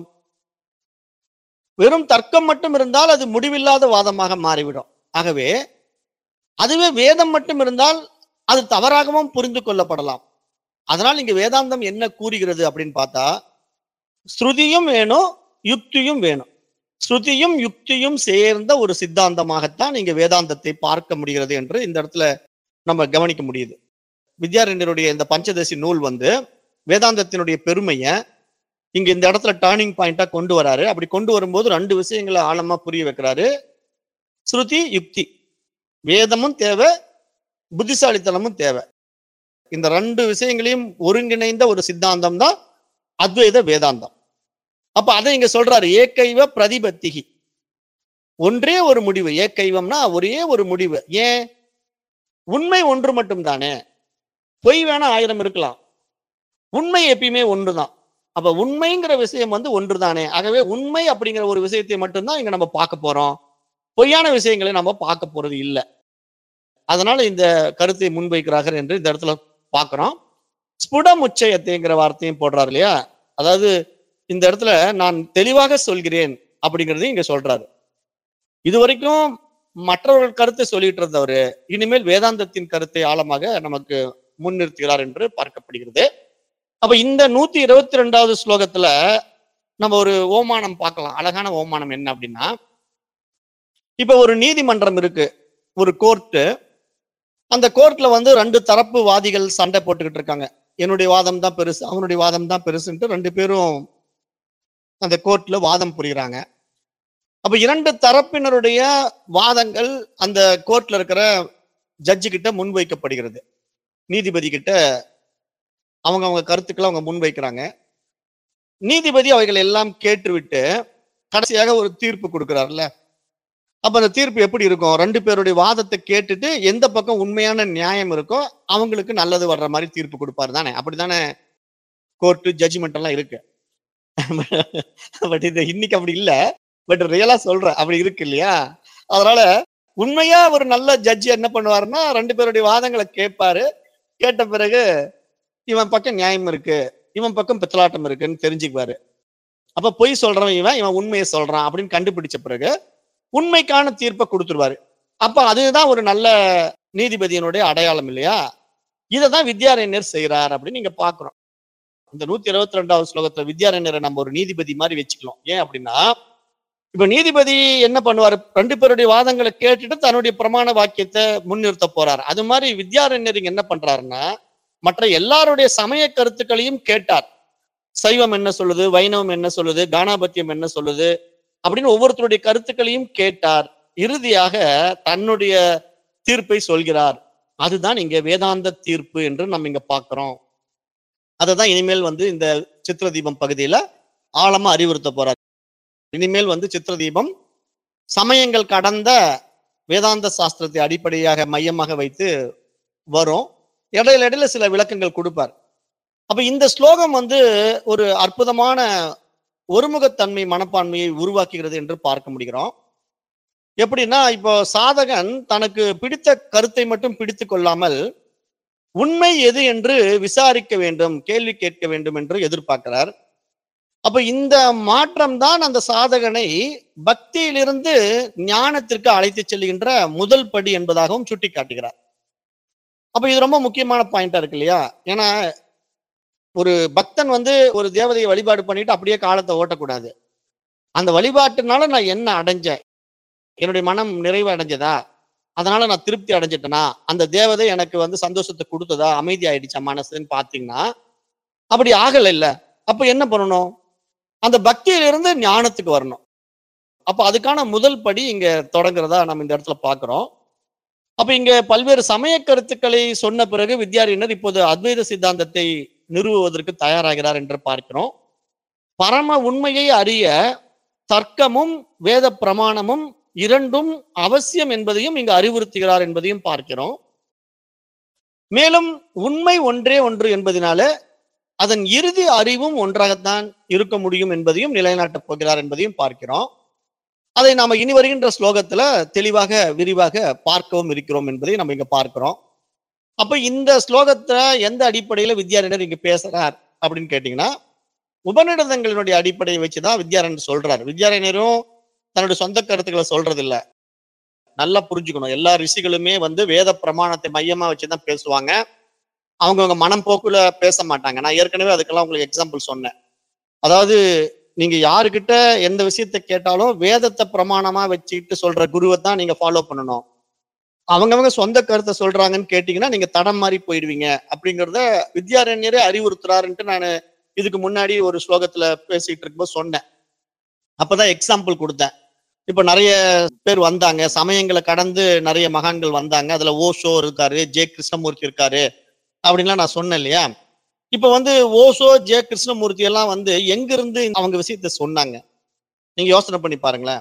வெறும் தர்க்கம் மட்டும் இருந்தால் அது முடிவில்லாத வாதமாக மாறிவிடும். ஆகவே அதுவே வேதம் மட்டும் இருந்தால் அது தவறாகவும் புரிந்து கொள்ளப்படலாம். அதனால் இங்க வேதாந்தம் என்ன கூறுகிறது அப்படின்னு பார்த்தா, ஸ்ருதியும் வேணும், யுக்தியும் வேணும். ஸ்ருதியும் யுக்தியும் சேர்ந்த ஒரு சித்தாந்தமாகத்தான் இங்க வேதாந்தத்தை பார்க்க முடிகிறது என்று இந்த இடத்துல நம்ம கவனிக்க முடியுது. வித்யாரண்யருடைய இந்த பஞ்சதசி நூல் வந்து வேதாந்தத்தினுடைய பெருமையை இங்க இந்த இடத்துல டர்னிங் பாயிண்டா கொண்டு வராரு. அப்படி கொண்டு வரும்போது ரெண்டு விஷயங்களை ஆழமா புரிய வைக்கிறாரு. ஸ்ருதி, யுக்தி, வேதமும் தேவை, புத்திசாலித்தனமும் தேவை. இந்த ரெண்டு விஷயங்களையும் ஒருங்கிணைந்த ஒரு சித்தாந்தம் தான் அத்வைத வேதாந்தம். அப்ப அதை இங்க சொல்றாரு, ஏக்கைவ பிரதிபத்திகி, ஒன்றே ஒரு முடிவு. ஏக்கைவம்னா ஒரே ஒரு முடிவு. ஏன்? உண்மை ஒன்று மட்டும் தானே. பொய் வேணா ஆயிரம் இருக்கலாம், உண்மை எப்பயுமே ஒன்றுதான். அப்ப உண்மைங்கிற விஷயம் வந்து ஒன்று தானே. ஆகவே உண்மை அப்படிங்கிற ஒரு விஷயத்தை மட்டும்தான் இங்க நம்ம பார்க்க போறோம். பொய்யான விஷயங்களை நம்ம பார்க்க போறது இல்லை. அதனால இந்த கருத்தை முன்வைக்கிறார்கள் என்று இந்த இடத்துல பார்க்கிறோம். ஸ்புடமுச்சயத்தைங்கிற வார்த்தையும் போடுறாரு இல்லையா? அதாவது இந்த இடத்துல நான் தெளிவாக சொல்கிறேன் அப்படிங்கிறதையும் இங்க சொல்றாரு. இது வரைக்கும் மற்றவர்கள் கருத்தை சொல்லிட்டு இருந்தவர் இனிமேல் வேதாந்தத்தின் கருத்தை ஆழமாக நமக்கு முன்னிறுத்துகிறார் என்று பார்க்கப்படுகிறது. அப்ப இந்த நூத்தி இருபத்தி ரெண்டாவது ஸ்லோகத்துல நம்ம ஒரு ஓமானம் பார்க்கலாம். அழகான ஓமானம் என்ன அப்படின்னா, இப்ப ஒரு நீதிமன்றம் இருக்கு, ஒரு கோர்ட்டு. அந்த கோர்ட்ல வந்து ரெண்டு தரப்பு வாதிகள் சண்டை போட்டுக்கிட்டு இருக்காங்க. என்னுடைய வாதம் தான் பெருசு, அவனுடைய வாதம் தான் பெருசுன்ட்டு ரெண்டு பேரும் அந்த கோர்ட்ல வாதம் புரிகிறாங்க. அப்ப இரண்டு தரப்பினருடைய வாதங்கள் அந்த கோர்ட்ல இருக்கிற ஜட்ஜு கிட்ட முன்வைக்கப்படுகிறது. நீதிபதி கிட்ட அவங்க அவங்க கருத்துக்களை அவங்க முன்வைக்கிறாங்க. நீதிபதி அவைகள் எல்லாம் கேட்டுவிட்டு கடைசியாக ஒரு தீர்ப்பு கொடுக்கிறார்ல. அப்ப அந்த தீர்ப்பு எப்படி இருக்கும்? ரெண்டு பேருடைய வாதத்தை கேட்டுட்டு எந்த பக்கம் உண்மையான நியாயம் இருக்கோ அவங்களுக்கு நல்லது வர்ற மாதிரி தீர்ப்பு கொடுப்பாரு தானே. அப்படித்தானே கோர்ட்டு ஜட்ஜ்மெண்ட் எல்லாம் இருக்கு. பட் இது இன்னைக்கு அப்படி இல்ல. பட் ரியலா சொல்றேன், அப்படி இருக்கு இல்லையா? அதனால உண்மையா ஒரு நல்ல ஜட்ஜி என்ன பண்ணுவாருன்னா, ரெண்டு பேருடைய வாதங்களை கேட்பாரு. கேட்ட பிறகு இவன் பக்கம் நியாயம் இருக்கு, இவன் பக்கம் பித்தலாட்டம் இருக்குன்னு தெரிஞ்சுக்குவாரு. அப்ப பொய் சொல்றவன் இவன், இவன் உண்மையை சொல்றான் அப்படின்னு கண்டுபிடிச்ச பிறகு உண்மைக்கான தீர்ப்பை கொடுத்துருவாரு. அப்ப அதுதான் ஒரு நல்ல நீதிபதியினுடைய அடையாளம் இல்லையா? இததான் வித்யாரண்யர் செய்யறார் அப்படின்னு நீங்க பாக்குறோம். இந்த நூத்தி இருபத்தி ரெண்டாவது ஸ்லோகத்துல வித்யாரண்யரை நம்ம ஒரு நீதிபதி மாதிரி வச்சுக்கலாம். ஏன் அப்படின்னா, இப்ப நீதிபதி என்ன பண்ணுவாரு? ரெண்டு பேருடைய வாதங்களை கேட்டுட்டு தன்னுடைய பிரமாண வாக்கியத்தை முன்னிறுத்த போறாரு. அது மாதிரி வித்யாரண்யர் இங்க என்ன பண்றாருன்னா, மற்ற எல்லாருடைய சமய கருத்துக்களையும் கேட்டார். சைவம் என்ன சொல்லுது, வைணவம் என்ன சொல்லுது, கானாபத்தியம் என்ன சொல்லுது அப்படின்னு ஒவ்வொருத்தருடைய கருத்துக்களையும் கேட்டார். இறுதியாக தன்னுடைய தீர்ப்பை சொல்கிறார். அதுதான் இங்க வேதாந்த தீர்ப்பு என்று நம்ம இங்க பார்க்கிறோம். அததான் இனிமேல் வந்து இந்த சித்திரதீபம் பகுதியில ஆழமா அறிவுறுத்த போறார். இனிமேல் வந்து சித்திரதீபம் சமயங்கள் கடந்த வேதாந்த சாஸ்திரத்தை அடிப்படையாக மையமாக வைத்து வரும். இடையில இடையில சில விளக்கங்கள் கொடுப்பார். அப்ப இந்த ஸ்லோகம் வந்து ஒரு அற்புதமான ஒருமுகத்தன்மை மனப்பான்மையை உருவாக்குகிறது என்று பார்க்க முடிகிறோம். எப்படின்னா, இப்போ சாதகன் தனக்கு பிடித்த கருத்தை மட்டும் பிடித்து கொள்ளாமல் உண்மை எது என்று விசாரிக்க வேண்டும், கேள்வி கேட்க வேண்டும் என்று எதிர்பார்க்கிறார். அப்ப இந்த மாற்றம் தான் அந்த சாதகனை பக்தியிலிருந்து ஞானத்திற்கு அழைத்து செல்கின்ற முதல் படி என்பதாகவும் சுட்டி காட்டுகிறார். அப்ப இது ரொம்ப முக்கியமான பாயிண்டா இருக்கு இல்லையா? ஏன்னா ஒரு பக்தன் வந்து ஒரு தேவதையை வழிபாடு பண்ணிட்டு அப்படியே காலத்தை ஓட்டக்கூடாது. அந்த வழிபாட்டுனால நான் என்ன அடைஞ்சேன், என்னுடைய மனம் நிறைவு அடைஞ்சதா, அதனால நான் திருப்தி அடைஞ்சிட்டேனா, அந்த தேவதை எனக்கு வந்து சந்தோஷத்தை கொடுத்ததா, அமைதி ஆயிடுச்சா மனசுன்னு பாத்தீங்கன்னா அப்படி ஆகல இல்ல. அப்ப என்ன பண்ணணும்? அந்த பக்தியிலிருந்து ஞானத்துக்கு வரணும். அப்ப அதுக்கான முதல் படி இங்க தொடங்குறதா நம்ம இந்த இடத்துல பாக்குறோம். அப்ப இங்க பல்வேறு சமய கருத்துக்களை சொன்ன பிறகு வித்யாரண்யர் இப்போது அத்வைத சித்தாந்தத்தை நிறுவுவதற்கு தயாராகிறார் என்று பார்க்கிறோம். பரம உண்மையை அறிய தர்க்கமும் வேத பிரமாணமும் இரண்டும் அவசியம் என்பதையும் இங்கு அறிவுறுத்துகிறார் என்பதையும் பார்க்கிறோம். மேலும் உண்மை ஒன்றே ஒன்று என்பதனால அதன் இறுதி அறிவும் ஒன்றாகத்தான் இருக்க முடியும் என்பதையும் நிலைநாட்டப் போகிறார் என்பதையும் பார்க்கிறோம். அதை நாம இனி வருகின்ற ஸ்லோகத்துல தெளிவாக விரிவாக பார்க்கவும் இருக்கிறோம் என்பதை நம்ம இங்க பார்க்கிறோம். அப்ப இந்த ஸ்லோகத்துல எந்த அடிப்படையில வித்யாரண்யர் இங்க பேசுறார் அப்படின்னு கேட்டீங்கன்னா, உபநிடதங்களினுடைய அடிப்படையை வச்சுதான் வித்யாரண்யர் சொல்றார். வித்யாரண்யரும் தன்னுடைய சொந்த கருத்துக்களை சொல்றது இல்ல. நல்லா புரிஞ்சுக்கணும். எல்லா ரிஷிகளுமே வந்து வேத பிரமாணத்தை மையமா வச்சுதான் பேசுவாங்க. அவங்கவுங்க மனம் போக்குல பேச மாட்டாங்க. நான் ஏற்கனவே அதுக்கெல்லாம் உங்களுக்கு எக்ஸாம்பிள் சொன்னேன். அதாவது நீங்க யாருக்கிட்ட எந்த விஷயத்தை கேட்டாலும் வேதத்தை பிரமாணமா வச்சுக்கிட்டு சொல்ற குருவை தான் நீங்க ஃபாலோ பண்ணணும். அவங்கவங்க சொந்த கருத்தை சொல்றாங்கன்னு கேட்டீங்கன்னா நீங்க தடம் மாறி போயிடுவீங்க அப்படிங்கிறத வித்யாரண்யரே அறிவுறுத்துறாருன்ட்டு நான் இதுக்கு முன்னாடி ஒரு ஸ்லோகத்துல பேசிட்டு இருக்கும்போது சொன்னேன். அப்பதான் எக்ஸாம்பிள் கொடுத்தேன். இப்ப நிறைய பேர் வந்தாங்க, சமயங்களை கடந்து நிறைய மகான்கள் வந்தாங்க. அதுல ஓஷோ இருக்காரு, ஜே கிருஷ்ணமூர்த்தி இருக்காரு அப்படின்லாம் நான் சொன்னேன் இல்லையா? இப்ப வந்து ஓஷோ, ஜே கிருஷ்ணமூர்த்தி எல்லாம் வந்து எங்க இருந்து அவங்க விஷயத்த சொன்னாங்க? நீங்க யோசனை பண்ணி பாருங்களேன்.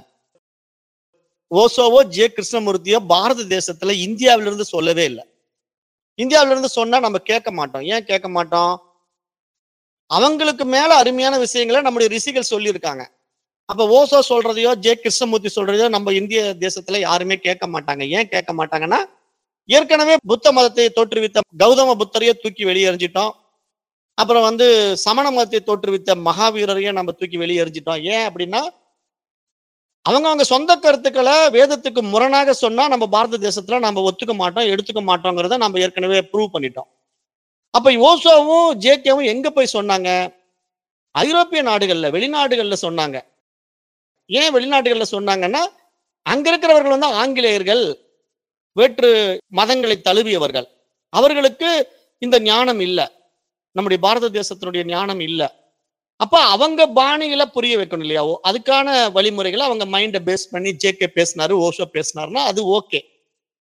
ஓஷோவோ ஜே கிருஷ்ணமூர்த்தியோ பாரத தேசத்துல இந்தியாவில இருந்து சொல்லவே இல்லை. இந்தியாவில இருந்து சொன்னா நம்ம கேட்க மாட்டோம். ஏன் கேட்க மாட்டோம்? அவங்களுக்கு மேல அருமையான விஷயங்களை நம்முடைய ரிஷிகள் சொல்லியிருக்காங்க. அப்ப ஓஷோ சொல்றதையோ ஜே கிருஷ்ணமூர்த்தி சொல்றதையோ நம்ம இந்திய தேசத்துல யாருமே கேட்க மாட்டாங்க. ஏன் கேட்க மாட்டாங்கன்னா, ஏற்கனவே புத்த மதத்தை தோற்றுவித்த கௌதம புத்தரையே தூக்கி வெளியேறிஞ்சிட்டோம். அப்புறம் வந்து சமண மதத்தை தோற்றுவித்த மகாவீரரையும் நம்ம தூக்கி வெளியேறிஞ்சிட்டோம். ஏன் அப்படின்னா, அவங்க அவங்க சொந்த கருத்துக்களை வேதத்துக்கு முரணாக சொன்னா நம்ம பாரத தேசத்துல நம்ம ஒத்துக்க மாட்டோம், எடுத்துக்க மாட்டோங்கிறத நம்ம ஏற்கனவே ப்ரூவ் பண்ணிட்டோம். அப்ப ஓஷோவும் ஜேகேவும் எங்க போய் சொன்னாங்க? ஐரோப்பிய நாடுகள்ல, வெளிநாடுகள்ல சொன்னாங்க. ஏன் வெளிநாடுகள்ல சொன்னாங்கன்னா, அங்க இருக்கிறவர்கள் வந்து ஆங்கிலேயர்கள், வேற்று மதங்களை தழுவியவர்கள். அவர்களுக்கு இந்த ஞானம் இல்லை, நம்முடைய பாரத தேசத்தினுடைய ஞானம் இல்லை. அப்ப அவங்க பாணிகளை புரிய வைக்கணும் இல்லையா? அதுக்கான வழிமுறைகளை அவங்க மைண்டை பேஸ் பண்ணி ஜேகே பேசினாரு, ஓஷோ பேசினாருன்னா அது ஓகே.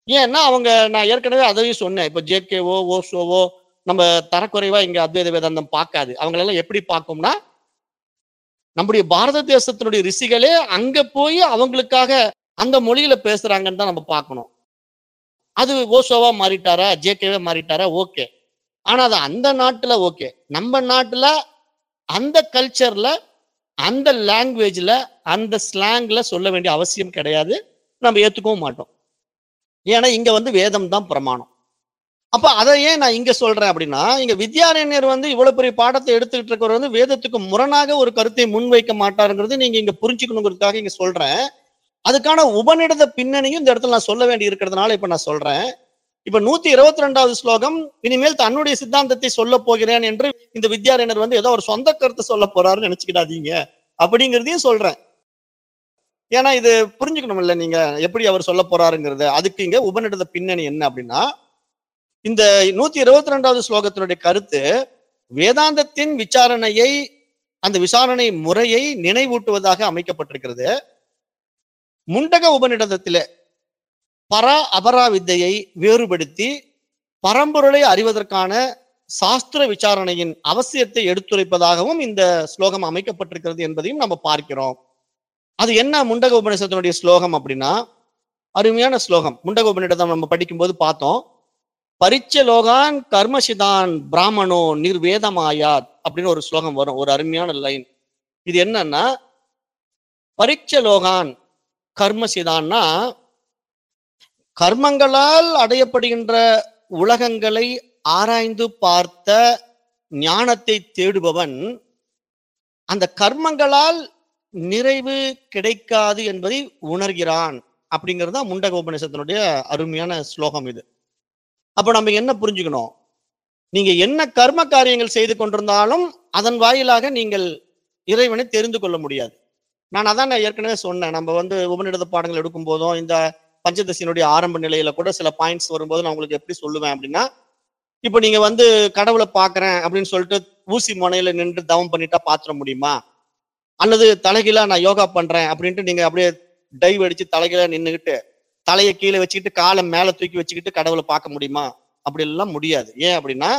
ஏன்னா அவங்க நான் ஏற்கனவே அதையும் சொன்னேன். இப்ப ஜேகேவோ ஓஷோவோ நம்ம தரக்குறைவா இங்க அத்வைத வேதாந்தம் பார்க்காது. அவங்களெல்லாம் எப்படி பார்க்கும்னா, நம்முடைய பாரத தேசத்தினுடைய ரிஷிகளே அங்க போய் அவங்களுக்காக அந்த மொழியில பேசுறாங்கன்னு தான் நம்ம பார்க்கணும். அது ஓஷோவா மாறிட்டாரா, ஜேகேவா மாறிட்டாரா, ஓகே. ஆனா அது அந்த நாட்டுல ஓகே. நம்ம நாட்டுல அந்த கல்ச்சர்ல, அந்த லாங்குவேஜ்ல, அந்த ஸ்லாங்ல சொல்ல வேண்டிய அவசியம் கிடையாது. நம்ம ஏத்துக்கவும் மாட்டோம். ஏன்னா இங்க வந்து வேதம் தான் பிரமாணம். அப்ப அதை ஏன் நான் இங்க சொல்றேன் அப்படின்னா, இங்க வித்யாரண்யர் வந்து இவ்வளவு பெரிய பாடத்தை எடுத்துக்கிட்டு இருக்கிறவர் வந்து வேதத்துக்கு முரணாக ஒரு கருத்தை முன்வைக்க மாட்டாருங்கிறது நீங்க இங்க புரிஞ்சுக்கணுங்கிறதுக்காக இங்க சொல்றேன். அதுக்கான உபநிடத பின்னணியும் இந்த இடத்துல நான் சொல்ல வேண்டி இருக்கிறதுனால இப்ப நான் சொல்றேன். இப்ப நூத்தி இருபத்தி ரெண்டாவது ஸ்லோகம், இனிமேல் தன்னுடைய சித்தாந்தத்தை சொல்ல போகிறேன் என்று இந்த வித்யாரண்யர் வந்து ஏதோ ஒரு சொந்த கருத்தை சொல்ல போறாருன்னு நினைச்சுக்கிடாதீங்க அப்படிங்கிறதையும் சொல்றேன். ஏன்னா இது புரிஞ்சுக்கணும் இல்ல நீங்க எப்படி அவர் சொல்ல போறாருங்கிறது. அதுக்கு இங்க உபநிடத பின்னணி என்ன அப்படின்னா, இந்த நூத்தி இருபத்தி ரெண்டாவது ஸ்லோகத்தினுடைய கருத்து வேதாந்தத்தின் விசாரணையை, அந்த விசாரணை முறையை நினைவூட்டுவதாக அமைக்கப்பட்டிருக்கிறது. முண்டக உபநிடதத்திலே பரா அபரா வித்தையை வேறுபடுத்தி பரம்பொருளை அறிவதற்கான சாஸ்திர விசாரணையின் அவசியத்தை எடுத்துரைப்பதாகவும் இந்த ஸ்லோகம் அமைக்கப்பட்டிருக்கிறது என்பதையும் நம்ம பார்க்கிறோம். அது என்ன முண்டக உபநிஷத்தினுடைய ஸ்லோகம் அப்படின்னா, அருமையான ஸ்லோகம். முண்டக உபநிடதம் நம்ம படிக்கும்போது பார்த்தோம். பரிச்ச லோகான் கர்மசிதான் பிராமணோ நிர்வேதமாயாத் அப்படின்னு ஒரு ஸ்லோகம் வரும். ஒரு அருமையான லைன். இது என்னன்னா, பரிச்ச லோகான் கர்மசிதான்னா, கர்மங்களால் அடையப்படுகின்ற உலகங்களை ஆராய்ந்து பார்த்த ஞானத்தை தேடுபவன் அந்த கர்மங்களால் நிறைவு கிடைக்காது என்பதை உணர்கிறான் அப்படிங்கிறது தான் முண்டக உபநிஷத்தினுடைய அருமையான ஸ்லோகம் இது. அப்ப நம்ம என்ன புரிஞ்சுக்கணும், நீங்க என்ன கர்ம காரியங்கள் செய்து கொண்டிருந்தாலும் அதன் வாயிலாக நீங்கள் இறைவனை தெரிந்து கொள்ள முடியாது. நான் அதான் நான் ஏற்கனவே சொன்னேன். நம்ம வந்து உபநிடத பாடங்கள் எடுக்கும் போதும் இந்த பஞ்சதசியினுடைய ஆரம்ப நிலையில கூட சில பாயிண்ட்ஸ் வரும்போது நான் உங்களுக்கு எப்படி சொல்லுவேன் அப்படின்னா, இப்ப நீங்க வந்து கடவுளை பாக்குறேன் அப்படின்னு சொல்லிட்டு ஊசி முனையில நின்று தவம் பண்ணிட்டா பாத்திர முடியுமா? அல்லது தலைகீழா நான் யோகா பண்றேன் அப்படின்ட்டு நீங்க அப்படியே டைவ் அடிச்சு தலைகீழா நின்றுகிட்டு தலையை கீழே வச்சுக்கிட்டு காலை மேல தூக்கி வச்சுக்கிட்டு கடவுளை பார்க்க முடியுமா? அப்படி எல்லாம் முடியாது. ஏன் அப்படின்னா,